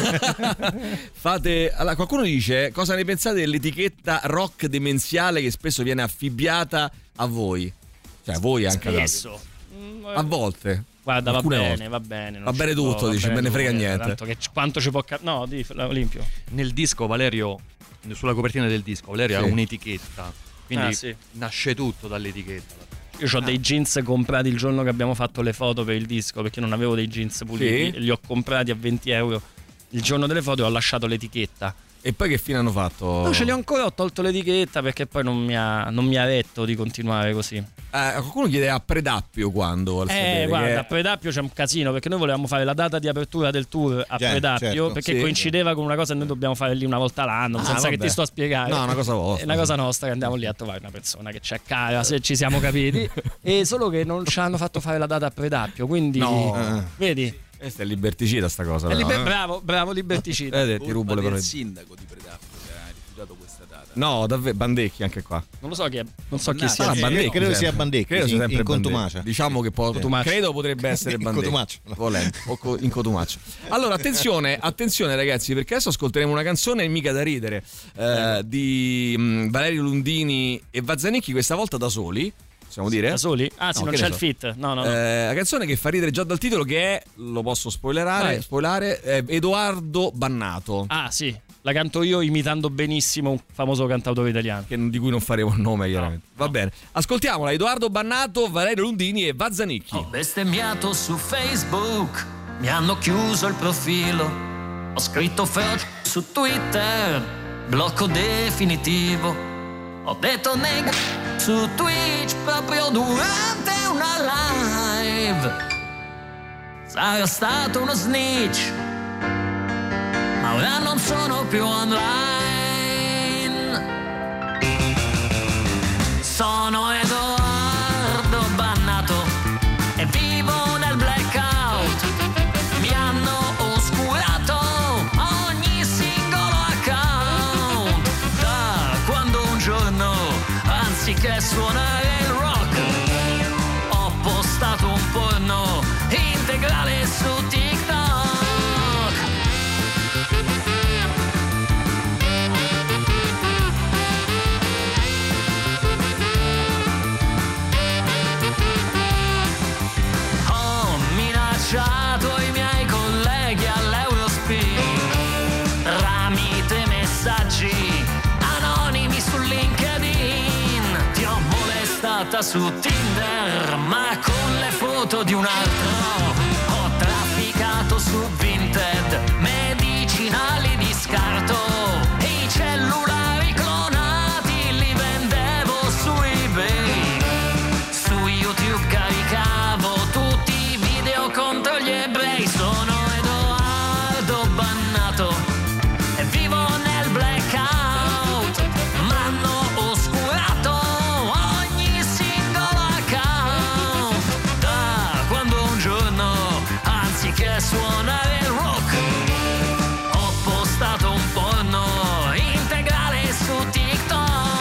fate allora, qualcuno dice cosa ne pensate dell'etichetta rock demenziale che spesso viene affibbiata a voi? Cioè, a voi anche ad altri. Spesso. Mm, A volte. Guarda, va Alcune bene, volte. va bene. non Va ci bene può- tutto, va dici, bene me ne frega tutto, niente. Tanto che c- quanto ci può cap- No, di Olimpio. Nel disco Valerio, sulla copertina del disco, Valerio Sì. ha un'etichetta, quindi Ah, sì. nasce tutto dall'etichetta. Io ho dei jeans comprati il giorno che abbiamo fatto le foto per il disco, perché non avevo dei jeans puliti. Sì. Li ho comprati a venti euro il giorno delle foto e ho lasciato l'etichetta. E poi che fine hanno fatto? No, ce li ho ancora, ho tolto l'etichetta perché poi non mi ha, non mi ha retto di continuare così. Eh, qualcuno chiede a Predappio quando? Al Eh, guarda, che... a Predappio c'è un casino perché noi volevamo fare la data di apertura del tour a Già, Predappio certo, perché sì. coincideva con una cosa e noi dobbiamo fare lì una volta l'anno, Ah, senza vabbè. che ti sto a spiegare. No, una cosa vostra. È una cosa nostra che andiamo lì a trovare una persona che c'è cara, se ci siamo capiti. E solo che non ci hanno fatto fare la data a Predappio, quindi No. vedi? Questa è liberticida sta cosa. È però, liber- eh. bravo, bravo liberticida. Eh, ti rubo le Colpa parole. del sindaco di Predappio che ha rifiutato questa data. No, davvero, Bandecchi anche qua. Non lo so chi è, non so chi sia. Ah, Bandecchi, credo sempre. sia Bandecchi, Credo sì, sia sempre in Bandecchi. contumacia. Diciamo che può, Cotumaccio. credo potrebbe essere In Bandecchi. contumacia. Volendo, o co- in Cotumaccio. Allora, attenzione, attenzione ragazzi, perché adesso ascolteremo una canzone mica da ridere eh, di mh, Valerio Lundini e Vazzanicchi, questa volta da soli. Possiamo dire? Da soli? Ah, sì, No, non che c'è ne il so. fit. No, no, no. Eh, la canzone che fa ridere già dal titolo, che è, lo posso spoilerare, Vai. spoilerare è Edoardo Bannato. Ah, sì, la canto io imitando benissimo un famoso cantautore italiano. Che, di cui non faremo il nome, chiaramente. Va bene, ascoltiamola. Edoardo Bannato, Valerio Lundini e Vazzanicchi. Ho bestemmiato su Facebook, mi hanno chiuso il profilo. Ho scritto feroce su Twitter, blocco definitivo. Ho detto neg su Twitch proprio durante una live. Sarà stato uno snitch, ma ora non sono più online. Sono Edoardo Bannato e vivo nel blackout. Mi hanno oscurato ogni singolo account. Da quando un giorno, anziché suonare il rock, ho postato un porno integrale su TikTok. Ho minacciato i miei colleghi all'Eurospin tramite messaggi anonimi su LinkedIn. Ti ho molestata su Tinder, ma con le foto di un altro. Ho trafficato su Vinted medicinali di scarto e i cellulari clonati li vendevo su eBay. Su YouTube caricavo tutti i video contro gli ebrei. Sono Edoardo Bannato e vivo nel blackout. M'hanno oscurato ogni singolo account. Da quando un giorno, anziché suonare il rock, ho postato un porno integrale su TikTok.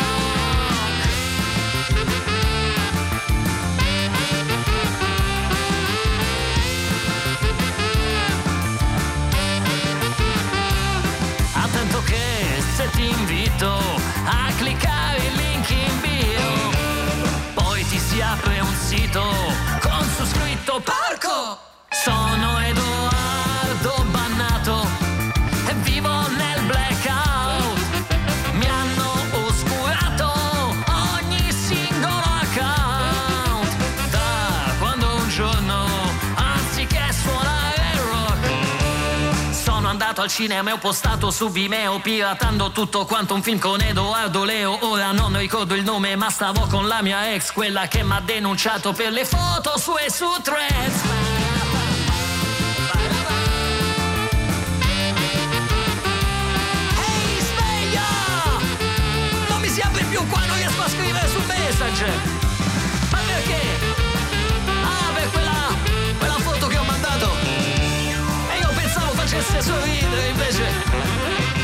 Attento che se ti invito a cliccare il link in bio, poi ti si apre un sito con su scritto porco. Sono Edoardo Bannato e vivo nel blackout. Mi hanno oscurato ogni singolo account. Da quando un giorno, anziché suonare il rock, sono andato al cinema e ho postato su Vimeo piratando tutto quanto un film con Edoardo Leo. Ora non ricordo il nome, ma stavo con la mia ex, quella che m'ha denunciato per le foto su e su Threads. Ehi, sveglia! Non mi si apre più qua, non riesco a scrivere su Messenger. Ma perché? Ah, per quella, quella foto che ho mandato. E io pensavo facesse sorridere, invece.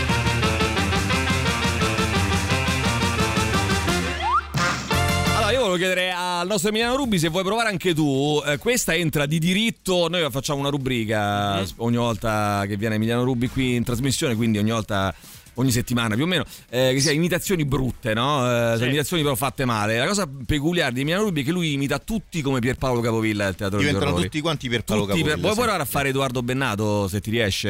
Allora, io volevo chiedere al nostro Emiliano Rubi se vuoi provare anche tu. Eh, questa entra di diritto. Noi facciamo una rubrica Mm-hmm. ogni volta che viene Emiliano Rubi qui in trasmissione, quindi ogni volta, ogni settimana più o meno, eh, che sia imitazioni brutte, no? Eh, Sì. Imitazioni però fatte male. La cosa peculiare di Emiliano Rubi è che lui imita tutti come Pierpaolo Capovilla al Teatro degli Diventano Orrori. tutti quanti per Paolo Tutti per- Capovilla. Vuoi sì. provare a fare Edoardo Bennato se ti riesce?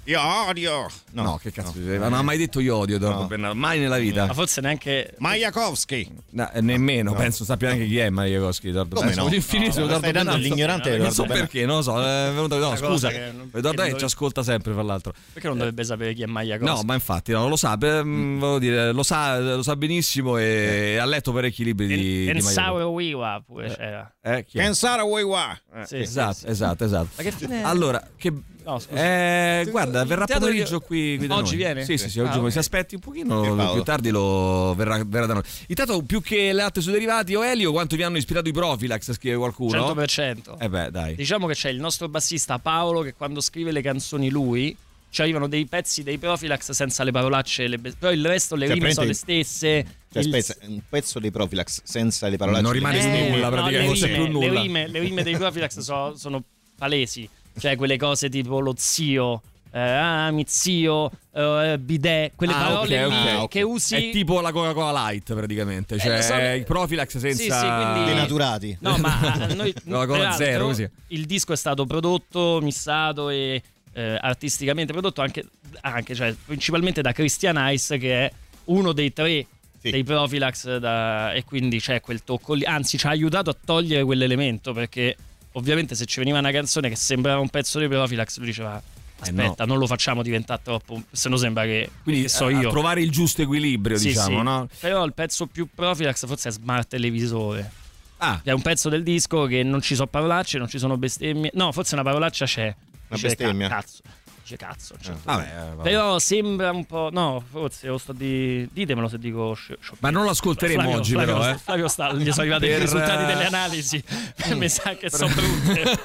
Io odio. No, no che cazzo, no. non ha mai detto io odio, no. mai nella vita. Ma forse neanche Majakovsky. No, nemmeno, no. penso sappia neanche chi è Majakovsky. Come no? Infinito, no, stai dando l'ignorante. Non so perché, non lo so. È venuto, no, scusa, Edoardo che ci ascolta sempre, fra l'altro. Perché non dovrebbe sapere chi è Majakovsky? No, ma infatti no, lo sa, mm. volevo dire, lo sa, lo sa benissimo e ha letto parecchi libri di Kensaro Wiwa pure c'era. Eh, Kensaro Wiwa. Sì, esatto, sì. esatto, esatto. Ma che fine? Allora, che No, scusa. Eh, guarda, verrà pomeriggio qui, qui da oggi noi. viene? Sì, sì, sì, ah, oggi okay. si aspetti un pochino, più tardi lo verrà, verrà da noi. Intanto, più che le latte sui derivati, o Elio, quanto vi hanno ispirato i Profilax, scrive qualcuno? cento per cento. Eh beh, dai. Diciamo che c'è il nostro bassista Paolo che quando scrive le canzoni lui ci arrivano dei pezzi dei Profilax senza le parolacce, le be- però il resto le cioè, rime sono le stesse. Cioè, il... aspetta, un pezzo dei Profilax senza le parolacce non rimane più eh, nulla, praticamente no, le, rime, più nulla. Le, rime, le rime dei Profilax so, sono palesi, cioè quelle cose tipo lo zio, eh, ah, mi zio, eh, bidet, quelle ah, parole okay, lì okay. che usi. È tipo la Coca-Cola Light praticamente, cioè eh, so, i Profilax senza sì, sì, quindi... denaturati. No, ma a noi Coca-Cola zero così. Il disco è stato prodotto, missato e eh, artisticamente prodotto anche, anche cioè, principalmente da Christian Ice, che è uno dei tre sì. dei Profilax da, e quindi c'è quel tocco lì, anzi ci ha aiutato a togliere quell'elemento, perché ovviamente se ci veniva una canzone che sembrava un pezzo di Profilax lui diceva aspetta eh no. non lo facciamo diventare troppo, se no sembra che quindi so a, io a trovare il giusto equilibrio sì, diciamo sì. no? Però il pezzo più Profilax forse è Smart Televisore. Ah. È un pezzo del disco che non ci sono parolacce, non ci sono bestemmie. No, forse una parolaccia c'è. Una bestemmia? Ca- cazzo. Dice cazzo. Cioè. Ah, vabbè, vabbè. Però sembra un po'. No, forse lo sto di. Ditemelo se dico. Sh- sh- Ma non lo ascolteremo Flavio, oggi, Flavio, però. Eh. Flavio sta. Gli sono arrivati per... i risultati delle analisi. Mm. Mi sa che sono brutte.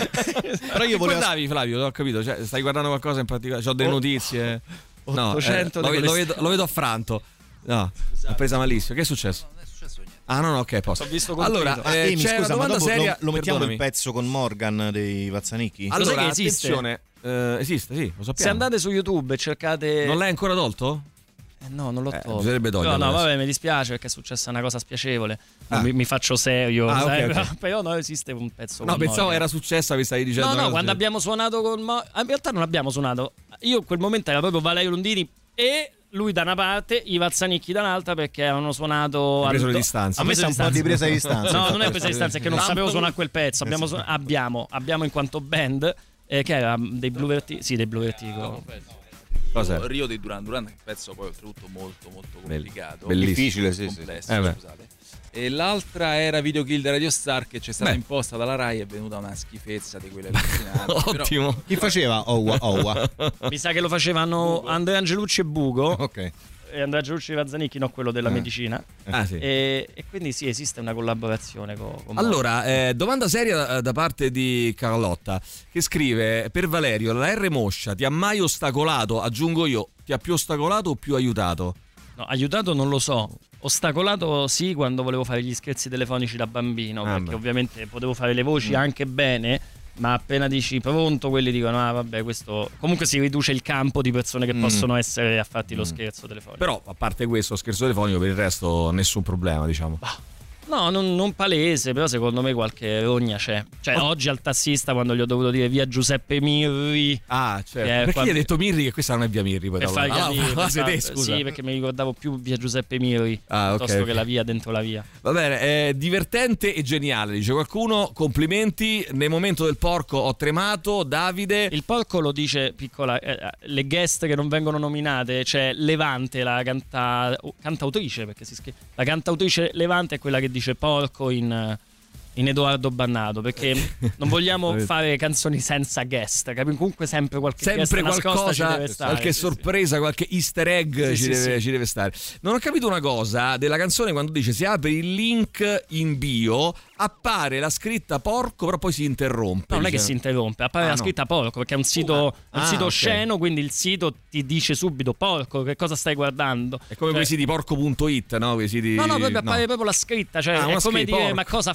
Però io volevo. Guardavi, Flavio, ho capito. Cioè, stai guardando qualcosa in particolare? C'ho delle notizie. No, eh, lo, lo, vedo, lo vedo affranto. No, esatto. L'ho presa malissimo. Che è successo? Non è successo niente. Ah no, no, ok, posso. Allora, eh, Amy, c'è scusa, una domanda ma seria. Lo, lo mettiamo Perdonami. il pezzo con Morgan dei Vazzanicchi? Allora, che esiste? attenzione, eh, esiste, sì, lo sappiamo. Se andate su YouTube e cercate. Non l'hai ancora tolto? Eh no, non l'ho eh, tolto. Bisognerebbe toglierlo. No, no, adesso. vabbè, mi dispiace perché è successa una cosa spiacevole. Ah. Mi, mi faccio serio, ah, sai? Okay, okay. Però, però no, esiste un pezzo. No, con pensavo Morgan. era successa, vi stai dicendo. No, no, così. quando abbiamo suonato con Mo- in realtà non abbiamo suonato. Io in quel momento era proprio Valerio Londini e lui da una parte, i Vazzanicchi da un'altra, perché avevano suonato. Ha preso al... le distanze. A me sta un po' di presa di distanza. No, non è presa di distanza, è che non sapevo suonare quel pezzo. Abbiamo, suon- abbiamo, abbiamo in quanto band, eh, che era dei Blue Vertigo. Sì, dei Blue Vertigo. Cos'è? Rio dei Duran Duran, un pezzo poi oltretutto molto molto complicato, bellissimo, difficile, sì, complesso, sì. Eh scusate. E l'altra era Video Kill da Radio Star, che c'è stata Beh. imposta dalla Rai, è venuta una schifezza di quelle allucinanti. Ottimo. Però... Chi faceva Owa Owa? Mi sa che lo facevano Bugo. Andrea Angelucci e Bugo. Ok. E Andrea Angelucci e Vazzanicchi, no, quello della eh. medicina. Ah, sì. E, e quindi sì, esiste una collaborazione con, con Allora, eh, domanda seria da parte di Carlotta, che scrive: per Valerio, la R Moscia ti ha mai ostacolato? Aggiungo io, ti ha più ostacolato o più aiutato? No, aiutato non lo so. Ostacolato sì, quando volevo fare gli scherzi telefonici da bambino, ah, perché beh. ovviamente potevo fare le voci mm. anche bene, ma appena dici pronto, quelli dicono ah vabbè, questo comunque si riduce il campo di persone che mm. possono essere a farti mm. lo scherzo telefonico. Però a parte questo scherzo telefonico, per il resto nessun problema, diciamo. Bah. No, non, non palese, però secondo me qualche rogna c'è. Cioè, oh. oggi al tassista, quando gli ho dovuto dire via Giuseppe Mirri. Ah, certo. Perché quando... gli hai detto Mirri, che questa non è via Mirri? Poi per fare ah, capire, no, esatto. te, scusa. Sì, perché mi ricordavo più via Giuseppe Mirri ah, piuttosto okay, che okay. la via dentro la via. Va bene, è divertente e geniale, dice qualcuno. Complimenti. Nel momento del porco ho tremato. Davide. Il porco lo dice piccola. Eh, le guest che non vengono nominate, c'è Levante, la canta, cantautrice, perché si scrive. La cantautrice Levante è quella che dice porco in, in Edoardo Bannato, perché non vogliamo fare canzoni senza guest, capi? Comunque sempre qualche sempre guest qualcosa, ci deve stare, qualche sì, sorpresa, sì. qualche easter egg sì, ci, sì, deve, sì. ci deve stare. Non ho capito una cosa della canzone, quando dice si apre il link in bio, appare la scritta porco, però poi si interrompe. No, non è dice. che si interrompe, appare ah, la no. scritta porco, perché è un sito, ah, un sito okay. osceno, quindi il sito ti dice subito porco, che cosa stai guardando. È come cioè, quei siti porco punto it, no? Quei siti... No, no, proprio appare no. proprio la scritta, cioè ah, è come scritta, dire porco. ma cosa fai?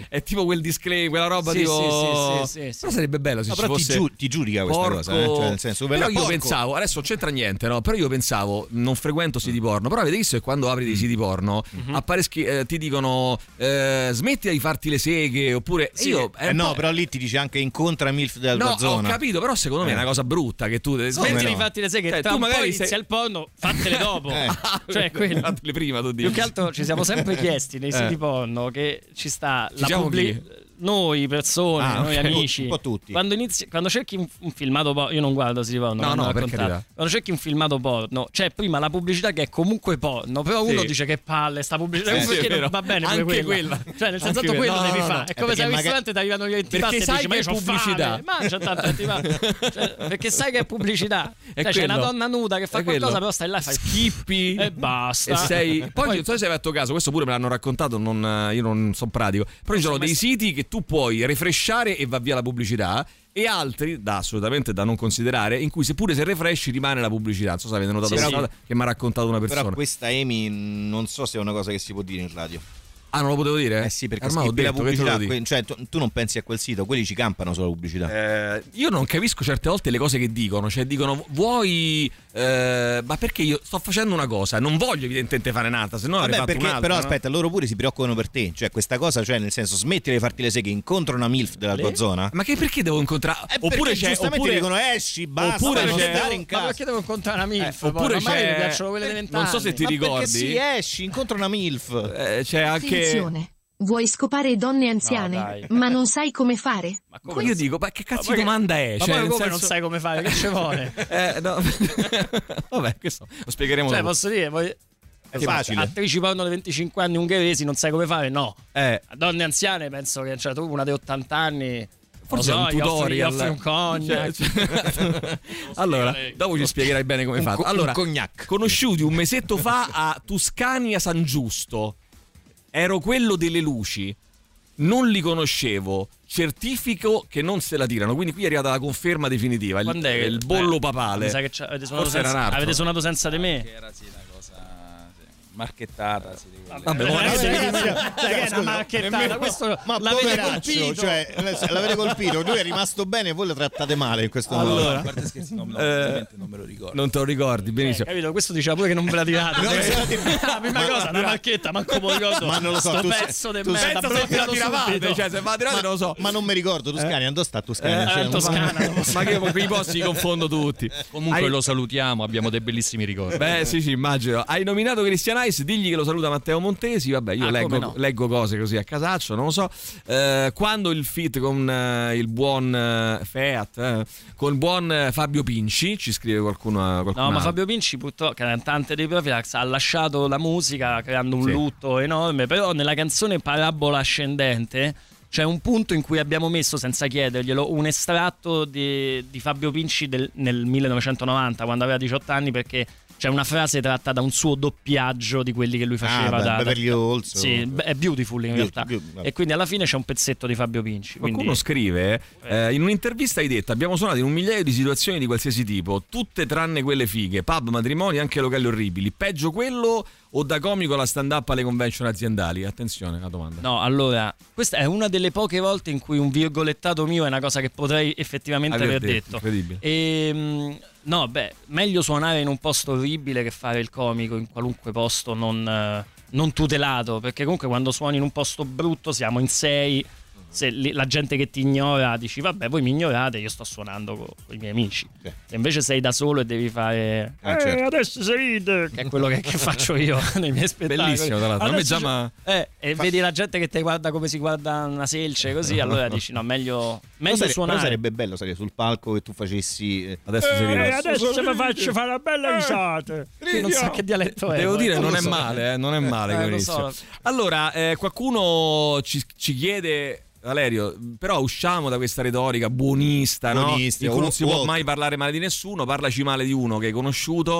è tipo quel disclaimer, quella roba sì, tipo sì, sì, sì, sì, però sarebbe bello se no, ci però fosse ti, giu- ti giudica questa porco... cosa, eh? Cioè, nel senso, però io porco... pensavo, adesso non c'entra niente, no? Però io pensavo, non frequento siti porno, però avete visto che quando apri dei siti porno mm-hmm. appare schi- eh, ti dicono eh, smetti di farti le seghe, oppure sì, io eh, no, però lì ti dice anche incontra MILF della no, tua zona. ho capito, però secondo me eh. è una cosa brutta che tu smetti no. di farti le seghe, cioè, tra tu un magari po' inizia sei... il porno, fatele dopo. eh. Cioè, quello. Fatele prima, tu dici. Più che altro ci siamo sempre chiesti nei siti eh. porno che ci sta ci la pubblicità. Noi persone, ah, noi okay. amici, un po' tutti. Quando, inizi, quando cerchi un, un filmato porno, io non guardo siti porno, no, no, per carità. Quando cerchi un filmato porno, c'è prima la pubblicità che è comunque porno, però sì. uno dice che palle sta pubblicità, eh, perché sì, non va bene anche quella. quella. Cioè, nel senso, quello no, devi no, fare. no. È come se al ristorante ti arrivano gli antipasti e dici, ma io c'ho pubblicità. Mangia tanto antipasti. Cioè, perché sai che è pubblicità. Cioè, c'è una donna nuda che fa qualcosa, però stai là e fai schippi e basta. E sei... Poi non so se hai fatto caso, questo pure me l'hanno raccontato, non, io non sono pratico. Però ci sono dei siti che tu puoi refreshare e va via la pubblicità, e altri da assolutamente da non considerare in cui seppure se refresh rimane la pubblicità. Non so se avete notato sì, sì. che mi ha raccontato una persona. Però questa Amy non so se è una cosa che si può dire in radio. Ah, non lo potevo dire? Eh sì, perché Armano, schippi la detto, pubblicità, que- cioè tu, tu non pensi a quel sito, quelli ci campano sulla pubblicità. Eh, io non capisco certe volte le cose che dicono, cioè dicono vuoi eh, ma perché io sto facendo una cosa, non voglio evidentemente fare nata, se no avrei fatto perché, un'altra. però no? aspetta, loro pure si preoccupano per te, cioè questa cosa, cioè nel senso smetti di farti le seghe, incontra una MILF della le? tua zona. Ma che perché devo incontrare? Eh, oppure c'è giustamente oppure dicono esci, basta, oppure non c'è... stare in casa. Ma perché devo incontrare una MILF? Eh, oppure poi? c'è... mi piacciono quelle di vent'anni. Non so se ti ma ricordi. Sì, esci, incontra una MILF. Eh, c'è anche Attenzione. Vuoi scopare donne anziane, no, ma non sai come fare? Ma come io dico, ma che cazzo di domanda è? Ma cioè, poi come senso... non sai come fare? Che ci vuole? eh, no. Vabbè, questo lo spiegheremo cioè, dopo. posso dire, voi... è facile. Attrici porno di venticinque anni ungheresi, non sai come fare? No. Eh. A donne anziane penso che cioè, tu una di ottanta anni... Forse so, è un tutorial. Gli offri un cognac. Cioè, cioè... allora, dopo ci spiegherai bene come è fatto. Allora, un cognac. Conosciuti un mesetto fa a Tuscania San Giusto. Ero quello delle luci. Non li conoscevo. Certifico che non se la tirano. Quindi qui è arrivata la conferma definitiva. Il, Quando è che... il bollo eh, papale. Mi sa che avete suonato, Forse senza... era avete suonato senza di me. Che era sì una cosa sì, marchettata. Sì, Vabbè, ma eh, sì, che è una marchettata. Questo ma l'avete colpito. Cioè, l'avete colpito. Lui è rimasto bene e voi lo trattate male in questo allora, modo. A parte scherzi, non, no, eh, non me lo ricordo. Non te lo ricordi, benissimo. Eh, capito? Questo diceva pure che non ve la tirate. No, la prima ma, cosa, una marchetta, manco me lo ricordo. Ma non lo so, sto tu pezzo di tu merda. Pensa se te la tiravate, subito. cioè se me la tirate ma, non lo so. Ma non mi ricordo, Tuscania, eh? Dove sta Tuscania? Eh, cioè, in Toscana. Ma che con quei posti li confondo tutti. Comunque Hai... lo salutiamo, abbiamo dei bellissimi ricordi. Beh, sì, sì, immagino. Hai nominato Christian Ice, digli che lo saluta Matteo Montesi. Vabbè, io ah, leggo, no. leggo cose così a casaccio, non lo so. Eh, quando il feat con eh, il buon eh, Feat, eh, con il buon eh, Fabio Pinci, ci scrive qualcuno. qualcuno no, ma altro. Fabio Pinci, purtroppo, cantante dei Profilax, ha lasciato la musica creando un Sì. lutto enorme. Però nella canzone Parabola Ascendente c'è un punto in cui abbiamo messo, senza chiederglielo, un estratto di, di Fabio Pinci del, nel millenovecentonovanta, quando aveva diciotto anni, perché c'è una frase tratta da un suo doppiaggio di quelli che lui faceva. Ah, da, Beverly da, Hills. sì, è Beautiful in Beautiful, realtà. Beautiful. E quindi alla fine c'è un pezzetto di Fabio Pinci. Qualcuno Quindi... scrive eh, in un'intervista hai detto abbiamo suonato in un migliaio di situazioni di qualsiasi tipo, tutte tranne quelle fighe, pub, matrimoni, anche locali orribili. Peggio quello o da comico la stand up alle convention aziendali? Attenzione, una domanda. No, allora, questa è una delle poche volte in cui un virgolettato mio è una cosa che potrei effettivamente aver, aver detto, detto. Incredibile. E, no, beh, meglio suonare in un posto orribile che fare il comico in qualunque posto non, eh, non tutelato, perché comunque quando suoni in un posto brutto siamo in sei. Se li, la gente che ti ignora dici vabbè voi mi ignorate, io sto suonando con, con i miei amici. Sì. Se invece sei da solo e devi fare eh, eh, certo. adesso si ride, che è quello che, che faccio io nei miei spettacoli. Bellissimo, tra l'altro. Non mi già ma... eh, e Fa... vedi la gente che ti guarda come si guarda una selce così, allora dici no, meglio, meglio sare- suonare. Però sarebbe bello salire sul palco e tu facessi eh, adesso si ride. Eh, adesso mi faccio fare una bella risata. Che non so che dialetto è. Devo poi. dire non, non è so. male, eh, non è male. Eh, lo so. Allora, eh, qualcuno ci, ci chiede Valerio, però usciamo da questa retorica buonista, buonista no? In cui non si può walk. mai parlare male di nessuno, parlaci male di uno che hai conosciuto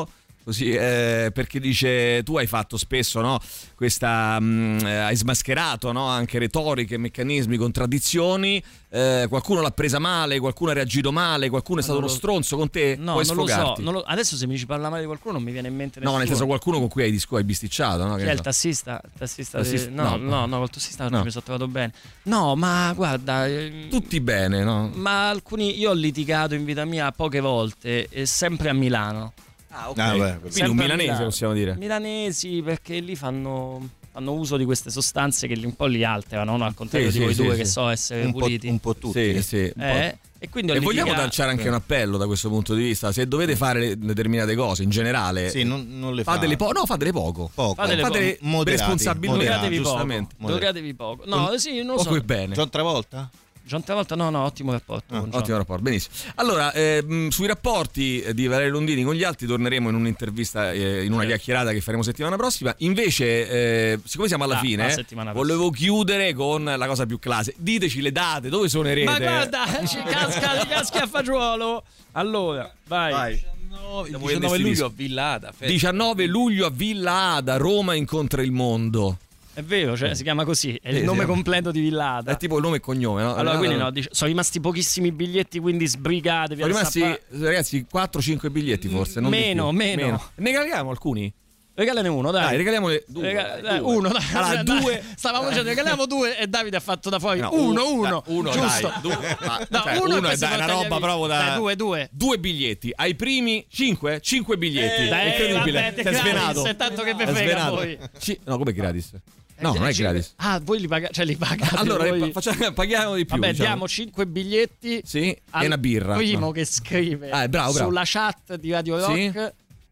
così, eh, perché dice tu hai fatto spesso, no, questa mh, eh, hai smascherato, no, anche retoriche, meccanismi, contraddizioni, eh, qualcuno l'ha presa male, qualcuno ha reagito male, qualcuno è stato uno lo... stronzo con te, no, puoi non lo sfogarti. so, non lo... adesso se mi ci parla male di qualcuno non mi viene in mente nessuno. No, nel senso qualcuno con cui hai, disco, hai bisticciato, no? Chi Che è il so. tassista? Il tassista, tassista di... no, no, no, no, col tassista no. mi sono trovato bene. No, ma guarda, tutti bene, no? Ma alcuni, io ho litigato in vita mia poche volte, e sempre a Milano. Ah, ok. Ah, beh, quindi un milanese possiamo dire. Milanesi, perché lì fanno, fanno uso di queste sostanze che un po' li alterano, no? Al contrario sì, di voi sì, due sì, che sì. so essere un po', puliti. un po' tutti. Sì, sì, un Eh, po'. e quindi ho E vogliamo litigato- lanciare anche un appello da questo punto di vista? Se dovete fare determinate cose in generale, Sì, non, non le fa. fatele po- no, fatele poco. Poco. Fatele Fatele poco. Moderati, responsabilmente, Drogatevi poco. giustamente. Drogatevi poco. No, sì, non lo so. Poco e bene. John Travolta? John Travolta, no, no, ottimo rapporto. Ah, con John. ottimo rapporto, benissimo. Allora, ehm, sui rapporti di Valerio Londini con gli altri torneremo in un'intervista, eh, in una Certo. chiacchierata che faremo settimana prossima. Invece, eh, siccome siamo alla Ah, fine, la eh, settimana volevo chiudere con la cosa più classica. Diteci le date, dove suonerete? Ma guarda, ci casca, ci casca a fagiolo. Allora, vai. Vai. Il Siamo diciannove in luglio a Villa Ada. festa. diciannove luglio a Villa Ada, Roma incontra il mondo. È vero, cioè si chiama così, è il Sì, nome sì. completo di Villada. È tipo il nome e cognome, no? Allora, quindi no, dic- sono rimasti pochissimi biglietti, quindi sbrigatevi. Sono adesso rimasti, a ragazzi, quattro cinque biglietti forse. Non di Meno, più. meno. Ne regaliamo alcuni? fa- Regalane uno, dai. Dai, regaliamole due. Rega- dai, eh, due. Uno, dai. Allora, Dai, due. Stavamo dicendo, regaliamo due e Davide ha fatto da fuori. No, uno, uno, uno. dai, uno, giusto. dai, due. Ah, No, cioè, uno, uno e è poi dai, si una porta roba via. proprio da. Dai, due, due. Due biglietti. Ai primi cinque? Cinque biglietti. Eh, dai, Incredibile. vabbè, te Sei gratis, svenato. è tanto che vi È frega svenato. voi. Ci- No, come gratis? No, non è Ci- gratis. Ah, voi li pagate, cioè li pagate Allora, voi. pa- facciamo- paghiamo di più. Vabbè, diciamo. diamo cinque biglietti. Sì, al e una birra. primo No. che scrive Ah, bravo, bravo. sulla chat di Radio Sì. Rock.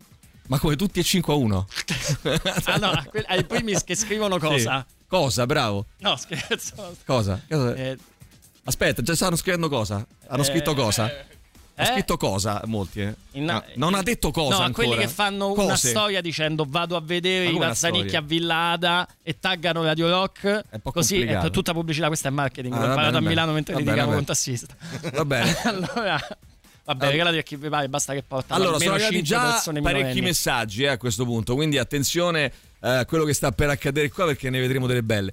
Ma come tutti e cinque a uno? Ah no, a que- ai primi che scrivono cosa? Sì. Cosa, bravo? No, scherzo. Cosa? Cosa? Eh, Aspetta, già stanno scrivendo cosa? Hanno Eh, scritto cosa? Ha eh? scritto cosa? Molti, eh? in- No, non ha detto cosa No, a ancora. quelli che fanno una Cose. storia dicendo vado a vedere Ma i come una Vazzanicchi storia? a Villa Ada e taggano Radio Rock. un po' Così è complicato. tutta pubblicità, questa è marketing. Ah, L'ho va imparato bene, a Milano va mentre bene. litigavo Va con bene, tassista. Va bene. Allora, vabbè, regalati a chi vi pare, basta che portano Allora, almeno sono arrivati cinque già persone parecchi minorenni. messaggi eh, a questo punto, quindi attenzione eh, a quello che sta per accadere qua perché ne vedremo delle belle.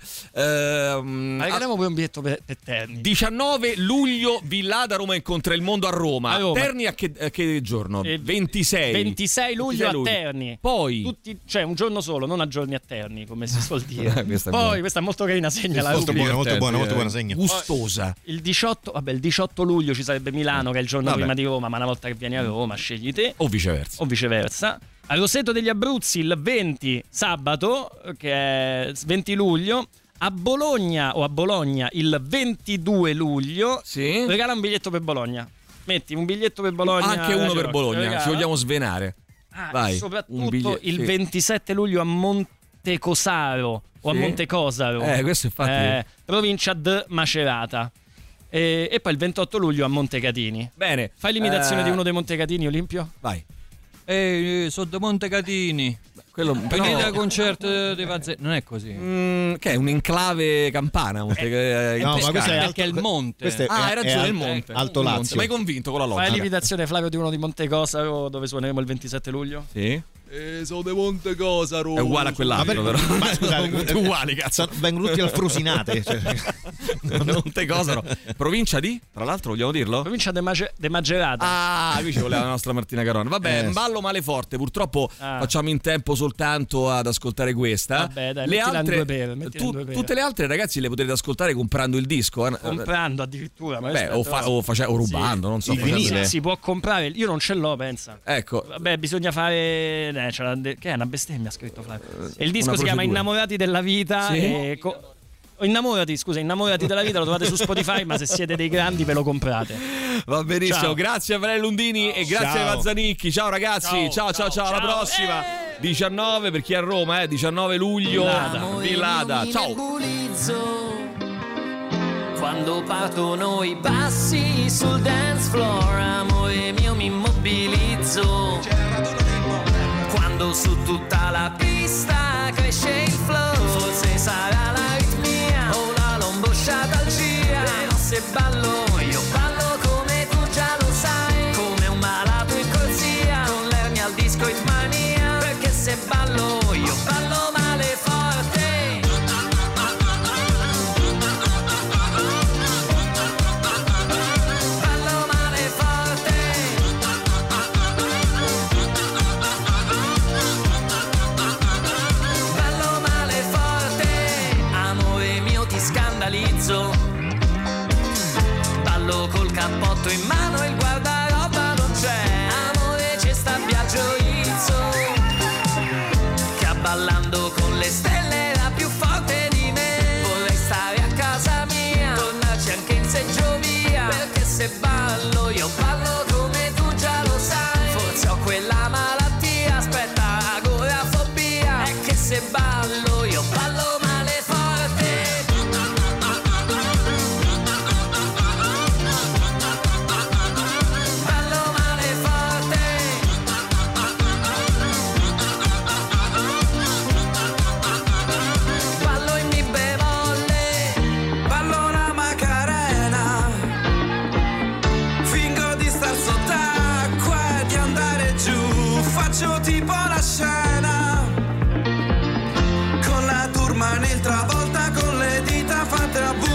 Ehm, Ma regaliamo poi un biglietto per, per Terni. diciannove luglio Villada Roma incontra il mondo a Roma. A Roma. Terni a che, a che giorno? Eh, ventisei. ventisei luglio a Terni. Poi Tutti, cioè un giorno solo, non a giorni a Terni, come si suol dire. Questa è Poi buona. questa è molto carina, segna la Molto rubrica. buona, molto buona, molto buona, eh, segna. Gustosa. Il diciotto, vabbè, il diciotto luglio ci sarebbe Milano, che è il giorno Vabbè. prima di Roma, ma una volta che vieni a Roma scegli te. O viceversa. O viceversa. A Roseto degli Abruzzi il venti sabato, che è venti luglio. A Bologna o a Bologna il ventidue luglio. Sì. Regala un biglietto per Bologna. Metti un biglietto per Bologna. Anche uno per Bologna. Regala. Ci vogliamo svenare. Ah, Vai. soprattutto un biglietto, il sì. ventisette luglio a Montecosaro o a Sì. Montecosaro. Eh, questo infatti. Eh, provincia di Macerata. E, e poi il ventotto luglio a Montecatini. Bene. Fai l'imitazione Eh, di uno dei Montecatini, Olimpio? Vai. Ehi, sono da Montecatini. Quello, Venite però- al concerto di Vazze. Non è così. Mm, che è un'enclave campana. Monte, eh, in No, ma Toscana. questo è Perché è il monte. Questo è, Ah, hai è- ragione, è il al- monte. Alto Il monte. Lazio. Ma hai convinto con la Fai logica. l'imitazione, Flavio, di uno di Montecosaro dove suoneremo il ventisette luglio? Sì. Eh, sono di Montecosaro. È uguale a quell'altro, Ma per- però. ma scusate, Tutti uguali, cazzo. Sono- vengono tutti al Frosinate. Cioè. Montecosaro. Provincia di? Tra l'altro, vogliamo dirlo? Provincia de, Mace- de Macerata. Ah, qui ci voleva la nostra Martina Carone. Vabbè, Eh, un ballo male forte. Purtroppo Ah. facciamo in tempo soltanto ad ascoltare questa. Vabbè, dai, le mettila in altre, due pere, mettila in tu- due pere. tutte le altre, ragazzi, le potete ascoltare comprando il disco. eh. Comprando addirittura. Ma Beh, aspetta, o, fa- o, face- o rubando, non so. il facendo- vinile. si può comprare. Io non ce l'ho, pensa. Ecco. Vabbè, bisogna fare. Eh, c'è una de- che è una bestemmia, ha scritto Flavio. E il disco una si chiama procedura. Innamorati della vita. Sì. E co- o Innamorati, scusa, Innamorati della vita lo trovate su Spotify, ma se siete dei grandi ve lo comprate. Va benissimo, Ciao. grazie a Valerio Lundini e grazie Ciao. ai Vazzanicchi. Ciao ragazzi, ciao ciao ciao, alla Ciao. prossima. diciannove per chi è a Roma, eh, diciannove luglio. Villada. Villada. Ciao. Quando partono i passi sul dance floor, amore mio mi immobilizzo. Quando su tutta la pista cresce il flow, forse sarà l'aritmia o la lombosciatalgia. Però se ballo, io ballo come tu già lo sai, come un malato in corsia, con l'ernia al disco hitmania. ballo, io ballo male forte. Ballo male forte. Ballo male forte. Amore mio, ti scandalizzo. Ballo col cappotto in mano, il guardaroba non c'è. Amore, c'è sta Biagio Izzo, che ballando con le stelle era più forte di me. Vorrei stare a casa mia, tornarci anche in seggiovia, perché se ballo io ballo come tu già lo sai. Forse ho quella malattia, aspetta, agorafobia. È che se ballo io ballo male forte. Ballo male forte. Ballo in mi bemolle. Ballo la Macarena, fingo di star sott'acqua e di andare giù, faccio tipo la scena, con la turma nel travolta, con le dita fatte a bu.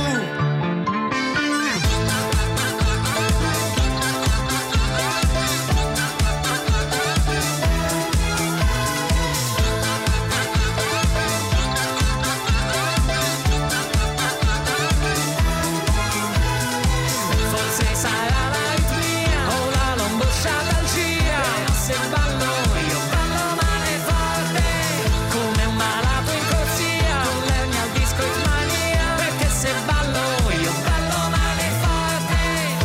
Forse sarà l'aritmia o la lombosciatalgia, però se ballo io ballo male forte, come un malato in corsia, con l'ernia al disco mania, perché se ballo io ballo male forte.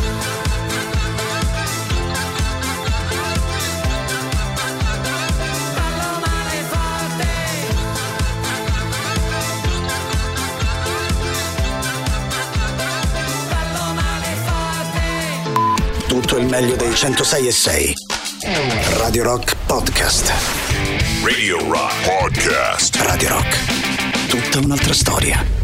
Ballo male forte. Ballo male forte. Tutto il meglio dei centosei e sei. Radio Rock Podcast. Radio Rock Podcast. Radio Rock. Tutta un'altra storia.